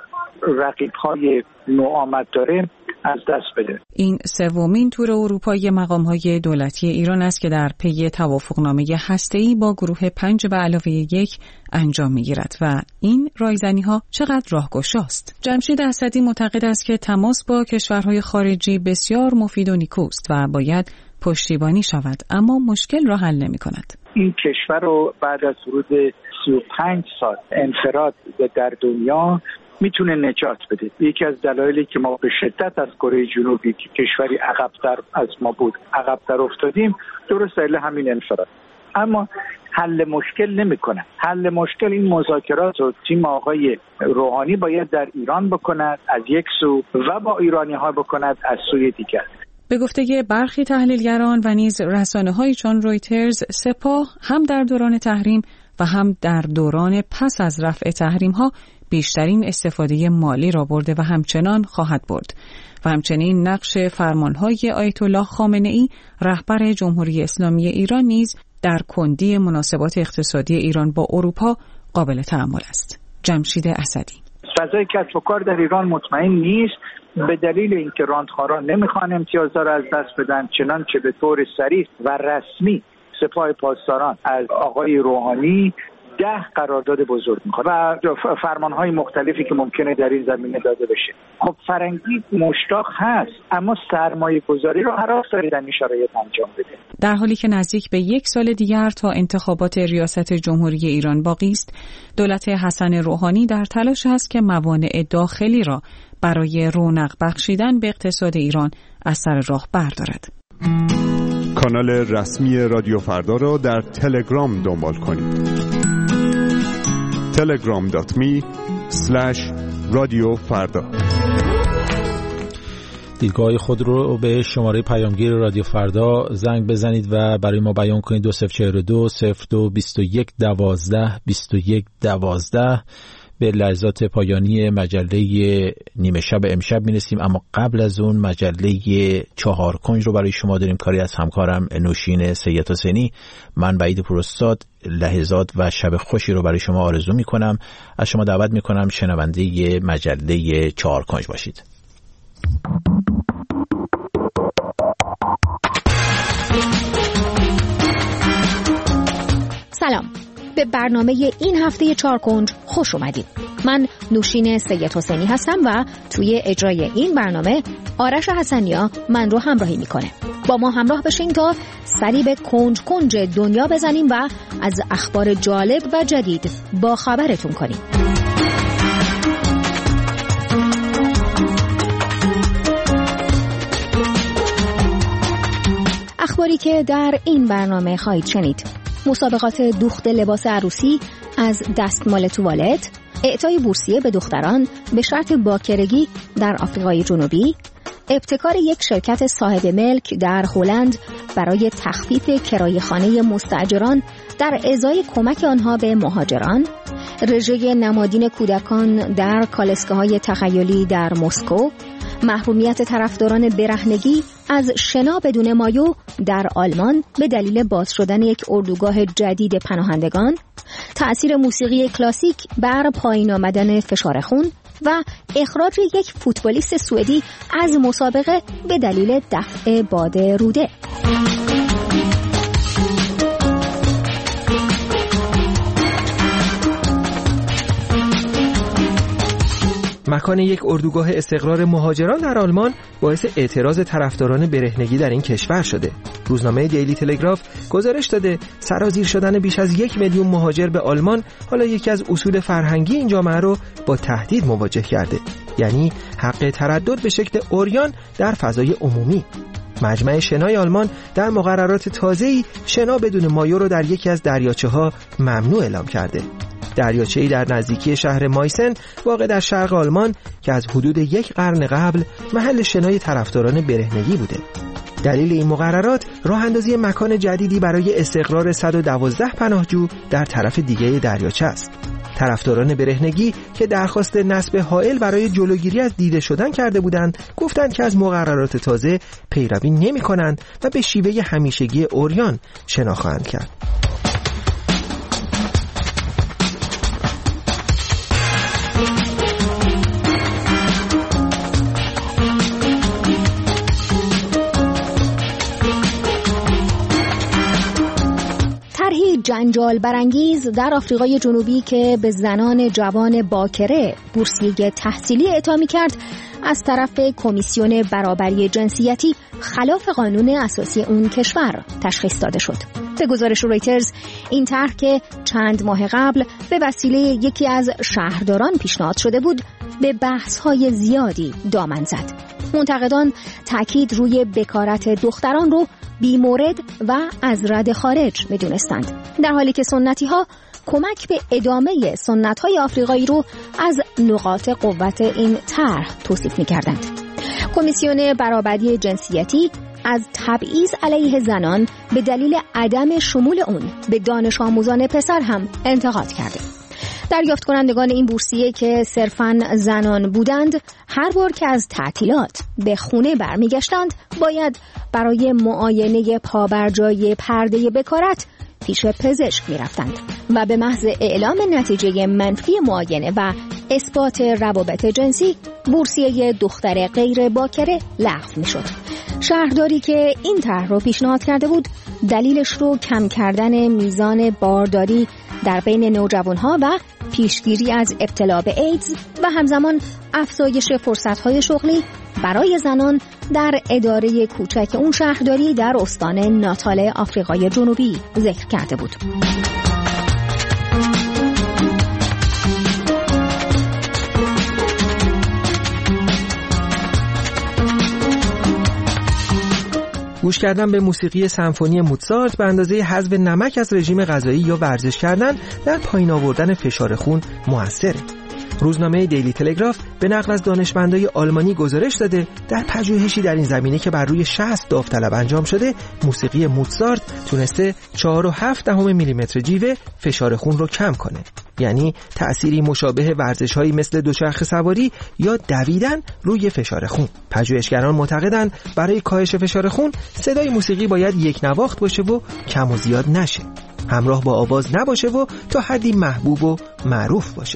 رقیب‌های نوآمد داره از دست بده. این سومین تور اروپایی مقام‌های دولتی ایران است که در پی توافقنامه هسته‌ای با گروه 5+1 انجام می‌گیرد و این رایزنی‌ها چقدر راهگشاست. جمشید اسدی معتقد است که تماس با کشورهای خارجی بسیار مفید و نیکوست و باید پشتیبانی شود، اما مشکل را حل نمی‌کند. این کشور رو بعد از ورود 35 سال انفراد در دنیا میتونه نجات بده. یکی از دلایلی که ما به شدت از کره جنوبی که کشوری عقب‌تر از ما بود عقب‌تر افتادیم، درست دلیل همین انفراد. اما حل مشکل نمی‌کنه. حل مشکل این مذاکرات رو تیم آقای روحانی باید در ایران بکند از یک سو و با ایرانی‌ها بکند از سوی دیگر. به گفته برخی تحلیلگران و نیز رسانه‌های چون رویترز، سپاه هم در دوران تحریم و هم در دوران پس از رفع تحریم‌ها بیشترین استفاده مالی را برده و همچنان خواهد برد و همچنین نقش فرمانهای آیت الله خامنه‌ای رهبر جمهوری اسلامی ایران نیز در کندی مناسبات اقتصادی ایران با اروپا قابل تأمل است. جمشید اسدی: فضای کسب و کار در ایران مطمئن نیست به دلیل اینکه راندخواران نمیخوان امتیازها را از دست بدن، چنانچه به طور صریح و رسمی سپاه پاسداران از آقای روحانی 10 قرارداد بزرگ میخواد و فرمانهای مختلفی که ممکنه در این زمینه داده بشه. خب فرنگی مشتاق هست، اما سرمایه گذاری رو حراس داره در این شرایط انجام بده. در حالی که نزدیک به 1 سال دیگر تا انتخابات ریاست جمهوری ایران باقی است، دولت حسن روحانی در تلاش است که موانع داخلی را برای رونق بخشیدن به اقتصاد ایران از سر راه بردارد. کانال رسمی رادیو فردا را در تلگرام دنبال کنید. telegram.me/رادیوفردا. دیدگاه خود رو به شماره پیامگیر رادیو فردا زنگ بزنید و برای ما بیان کنید. 2042 02 21 12 21 12. به لحظات پایانی مجله نیمه شب امشب می‌رسیم، اما قبل از اون مجله 4 کنج رو برای شما داریم، کاری از همکارم نوشین سید حسینی. من وحید پوراستاد لحظات و شب خوشی رو برای شما آرزو می‌کنم. از شما دعوت می‌کنم شنونده مجله 4 کنج باشید. به برنامه این هفته 4 کنج خوش اومدید. من نوشین سید حسینی هستم و توی اجرای این برنامه آرش حسنیا من رو همراهی میکنه. با ما همراه بشین تا سری به کنج کنج دنیا بزنیم و از اخبار جالب و جدید با خبرتون کنیم. اخباری که در این برنامه خواهید شنید: مسابقات دوخت لباس عروسی از دستمال توالت، اعطای بورسیه به دختران به شرط باکرگی در آفریقای جنوبی، ابتکار یک شرکت صاحب ملک در هلند برای تخفیف کرایه خانه مستاجران در ازای کمک آنها به مهاجران، رژه نمادین کودکان در کالسکه‌های تخیلی در مسکو، محرومیت طرفداران برهنگی از شنا بدون مایو در آلمان به دلیل باز شدن یک اردوگاه جدید پناهندگان، تأثیر موسیقی کلاسیک بر پایین آمدن فشار خون و اخراج یک فوتبالیست سوئدی از مسابقه به دلیل دفع باد روده. مکان یک اردوگاه استقرار مهاجران در آلمان باعث اعتراض طرفداران برهنگی در این کشور شده. روزنامه دیلی تلگراف گزارش داده سرازیر شدن بیش از 1 میلیون مهاجر به آلمان حالا یکی از اصول فرهنگی این جامعه رو با تهدید مواجه کرده، یعنی حق تردد به شکل عریان در فضای عمومی. مجمع شنای آلمان در مقررات تازه‌ای شنا بدون مایو رو در یکی از دریاچه‌ها ممنوع اعلام کرده. دریاچه‌ای در نزدیکی شهر مایسن واقع در شرق آلمان که از حدود 1 قرن قبل محل شنای طرفداران برهنگی بوده. دلیل این مقررات راه اندازی مکان جدیدی برای استقرار 112 پناهجو در طرف دیگه دریاچه است. طرفداران برهنگی که درخواست نصب حائل برای جلوگیری از دیده شدن کرده بودند، گفتند که از مقررات تازه پیروی نمی‌کنند و به شیوه همیشگی عریان شنا خواهند کرد. جنجال برانگیز در آفریقای جنوبی که به زنان جوان باکره بورسیه تحصیلی اعطا می‌کرد از طرف کمیسیون برابری جنسیتی خلاف قانون اساسی اون کشور تشخیص داده شد. به گزارش رویترز این طرح که چند ماه قبل به وسیله یکی از شهرداران پیشنهاد شده بود به بحث‌های زیادی دامن زد. منتقدان تاکید روی بکارت دختران رو بی‌مورد و از رد خارج می‌دونستند، در حالی که سنتی‌ها کمک به ادامه سنت‌های آفریقایی رو از نقاط قوت این طرح توصیف می‌کردند. کمیسیون برابری جنسیتی از تبعیض علیه زنان به دلیل عدم شمول اون به دانش آموزان پسر هم انتقاد کرده. دریافت کنندگان این بورسیه که صرفاً زنان بودند، هر بار که از تعطیلات به خونه برمیگشتند باید برای معاینه پابرجای پرده بکارت پیش پزشک میرفتند و به محض اعلام نتیجه منفی معاینه و اثبات روابط جنسی بورسیه دختر غیر باکره لغو میشد. شهرداری که این طرح رو پیشنهاد کرده بود دلیلش رو کم کردن میزان بارداری در بین نوجوانها و پیشگیری از ابتلا به ایدز و همزمان افزایش فرصت‌های شغلی برای زنان در اداره کوچک اون شهرداری در استان ناتال آفریقای جنوبی ذکر کرده بود. گوش کردن به موسیقی سمفونی موتزارت به اندازه حذف نمک از رژیم غذایی یا ورزش کردن در پایین آوردن فشار خون موثره. روزنامه دیلی تلگراف به نقل از دانشمندای آلمانی گزارش داده در پژوهشی در این زمینه که بر روی 60 داوطلب انجام شده، موسیقی موتزارت تونسته 4.7 میلیمتر جیوه فشار خون رو کم کنه. یعنی تأثیری مشابه ورزش‌هایی مثل دوچرخه سواری یا دویدن روی فشار خون. پژوهشگران معتقدند برای کاهش فشار خون صدای موسیقی باید یک نواخت باشه و کم و زیاد نشه، همراه با آواز نباشه و تا حدی محبوب و معروف باشه.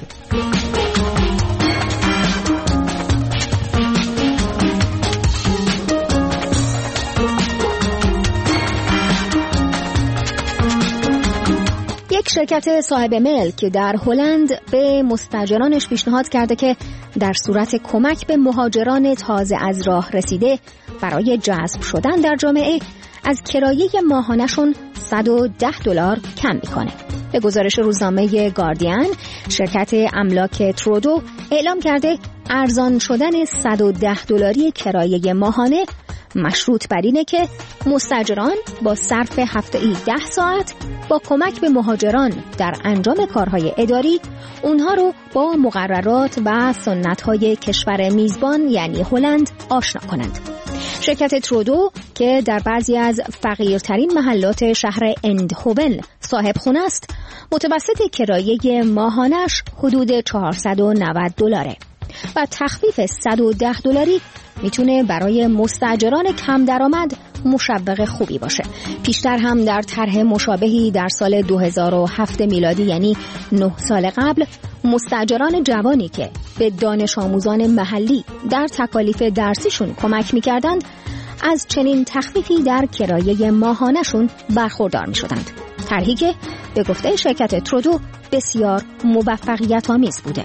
شرکت صاحب ملک در هلند به مستاجرانش پیشنهاد کرده که در صورت کمک به مهاجران تازه از راه رسیده برای جذب شدن در جامعه از کرایه ماهانه‌شون $110 کم میکنه. به گزارش روزنامه گاردین، شرکت املاک ترودو اعلام کرده ارزان شدن $110 کرایه ماهانه مشروط بر اینه که مستاجران با صرف هفته‌ای 10 ساعت با کمک به مهاجران در انجام کارهای اداری اونها رو با مقررات و سنت‌های کشور میزبان یعنی هلند آشنا کنند. شرکت ترودو که در بعضی از فقیرترین محلات شهر اندهوون صاحب خونه است، متوسط کرایه ماهانش حدود $490 و تخفیف $110 میتونه برای مستاجران کم درآمد مشوق خوبی باشه. پیشتر هم در طرح مشابهی در سال 2007 میلادی یعنی 9 سال قبل، مستاجران جوانی که به دانش آموزان محلی در تکالیف درسیشون کمک میکردند از چنین تخفیفی در کرایه ماهانشون برخوردار میشدند. طرحی که به گفته شرکت ترودو بسیار موفقیت آمیز بوده.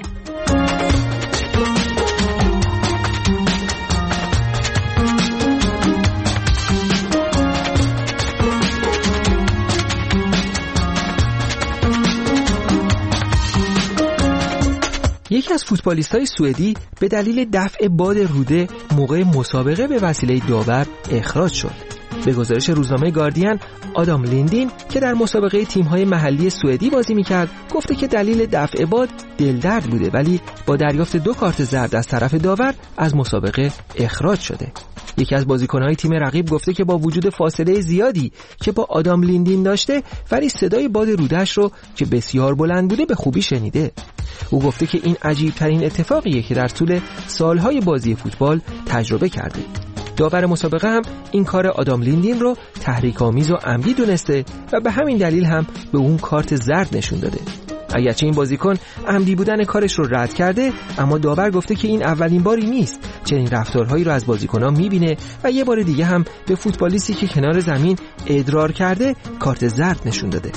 یکی از فوتبالیستای سوئدی به دلیل دفع باد روده موقع مسابقه به وسیله داور اخراج شد. به گزارش روزنامه گاردین، آدام لیندین که در مسابقه تیم‌های محلی سوئدی بازی می‌کرد، گفته که دلیل دفع باد دلدرد بوده ولی با دریافت 2 کارت زرد از طرف داور از مسابقه اخراج شده. یکی از بازیکن‌های تیم رقیب گفته که با وجود فاصله زیادی که با آدام لیندین داشته ولی صدای باد روده‌اش رو که بسیار بلند بوده به خوبی شنیده. او گفته که این عجیب‌ترین اتفاقیه که در طول سالهای بازی فوتبال تجربه کرده. داور مسابقه هم این کار آدام لیندین رو تحریک‌آمیز و عمدی دونسته و به همین دلیل هم به اون کارت زرد نشون داده. اگرچه این بازیکن عمدی بودن کارش رو رد کرده، اما داور گفته که این اولین باری نیست چنین رفتارهایی رو از بازیکن‌ها می‌بینه و یه بار دیگه هم به فوتبالیستی که کنار زمین ادرار کرده کارت زرد نشون داده.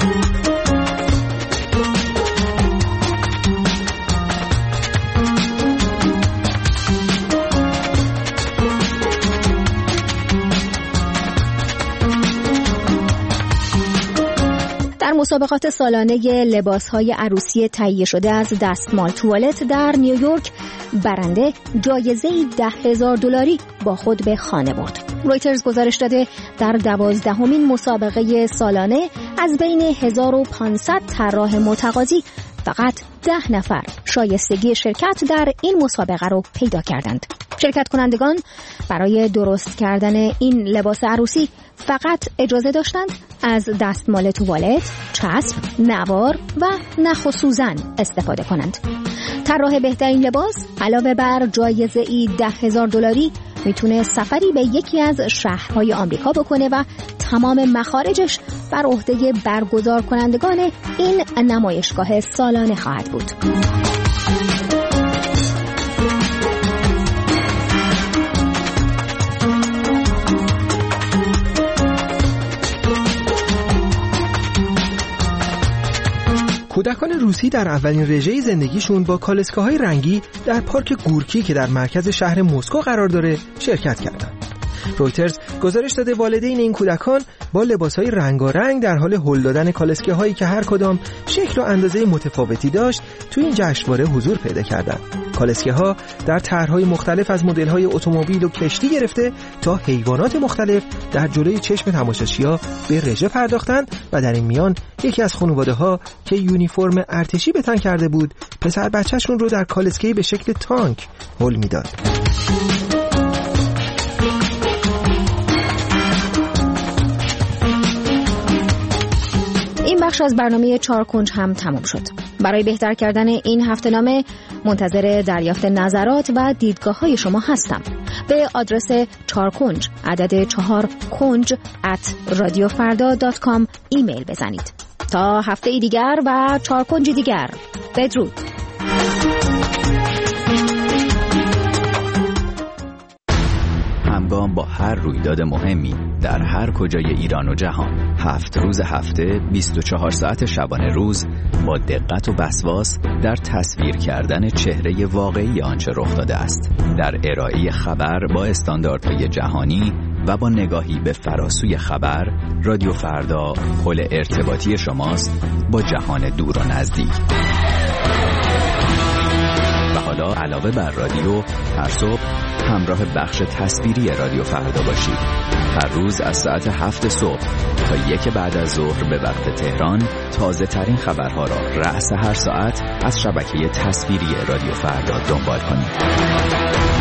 مسابقات سالانه لباس‌های عروسی تهیه شده از دستمال توالت در نیویورک برنده جایزه‌ای $10,000 با خود به خانه برد. رویترز گزارش داده در 12مین مسابقه سالانه از بین 1500 طراح متقاضی فقط 10 نفر شایستگی شرکت در این مسابقه رو پیدا کردند. شرکت کنندگان برای درست کردن این لباس عروسی فقط اجازه داشتند از دستمال توالت، چسب، نوار و نخ و سوزن استفاده کنند. طراح بهترین لباس علاوه بر جایزه‌ای $10,000 میتونه سفری به یکی از شهرهای آمریکا بکنه و تمام مخارجش بر عهده برگزار کنندگان این نمایشگاه سالانه خواهد بود. کودکان روسی در اولین رژه زندگیشون با کالسکه‌های رنگی در پارک گورکی که در مرکز شهر مسکو قرار داره شرکت کردند. رویترز گزارش داده والدین این کودکان با لباسهای رنگارنگ در حال هل دادن کالسکه‌هایی که هر کدام شکل و اندازه متفاوتی داشت تو این جشنواره حضور پیدا کردند. کالسکه‌ها در طرح‌های مختلف از مدل‌های اتومبیل و کشتی گرفته تا حیوانات مختلف در جلوی چشم تماشاچی‌ها به رژه پرداختند و در این میان یکی از خانواده‌ها که یونیفرم ارتشی به تن کرده بود پسر بچه‌شون رو در کالسکه‌ای به شکل تانک هل میداد. این بخش از برنامه 4 کنج هم تمام شد. برای بهتر کردن این هفته‌نامه منتظر دریافت نظرات و دیدگاه‌های شما هستم. به آدرس 4 کنج عدد 4 کنج @radiofarda.com ایمیل بزنید. تا هفته دیگر و 4 کنج دیگر. بدرود. گام با هر رویداد مهمی در هر کجای ایران و جهان. 7 روز هفته 24 ساعت شبانه روز با دقت و وسواس در تصویر کردن چهره واقعی آنچه رخ داده است، در ارائه خبر با استانداردهای جهانی و با نگاهی به فراسوی خبر. رادیو فردا پل ارتباطی شماست با جهان دور و نزدیک. و حالا علاوه بر رادیو، هر صبح همراه بخش تصویری رادیو فردا باشید. هر روز از ساعت 7 صبح تا 1 بعد از ظهر به وقت تهران تازه ترین خبرها را رأس هر ساعت از شبکه تصویری رادیو فردا دنبال کنید.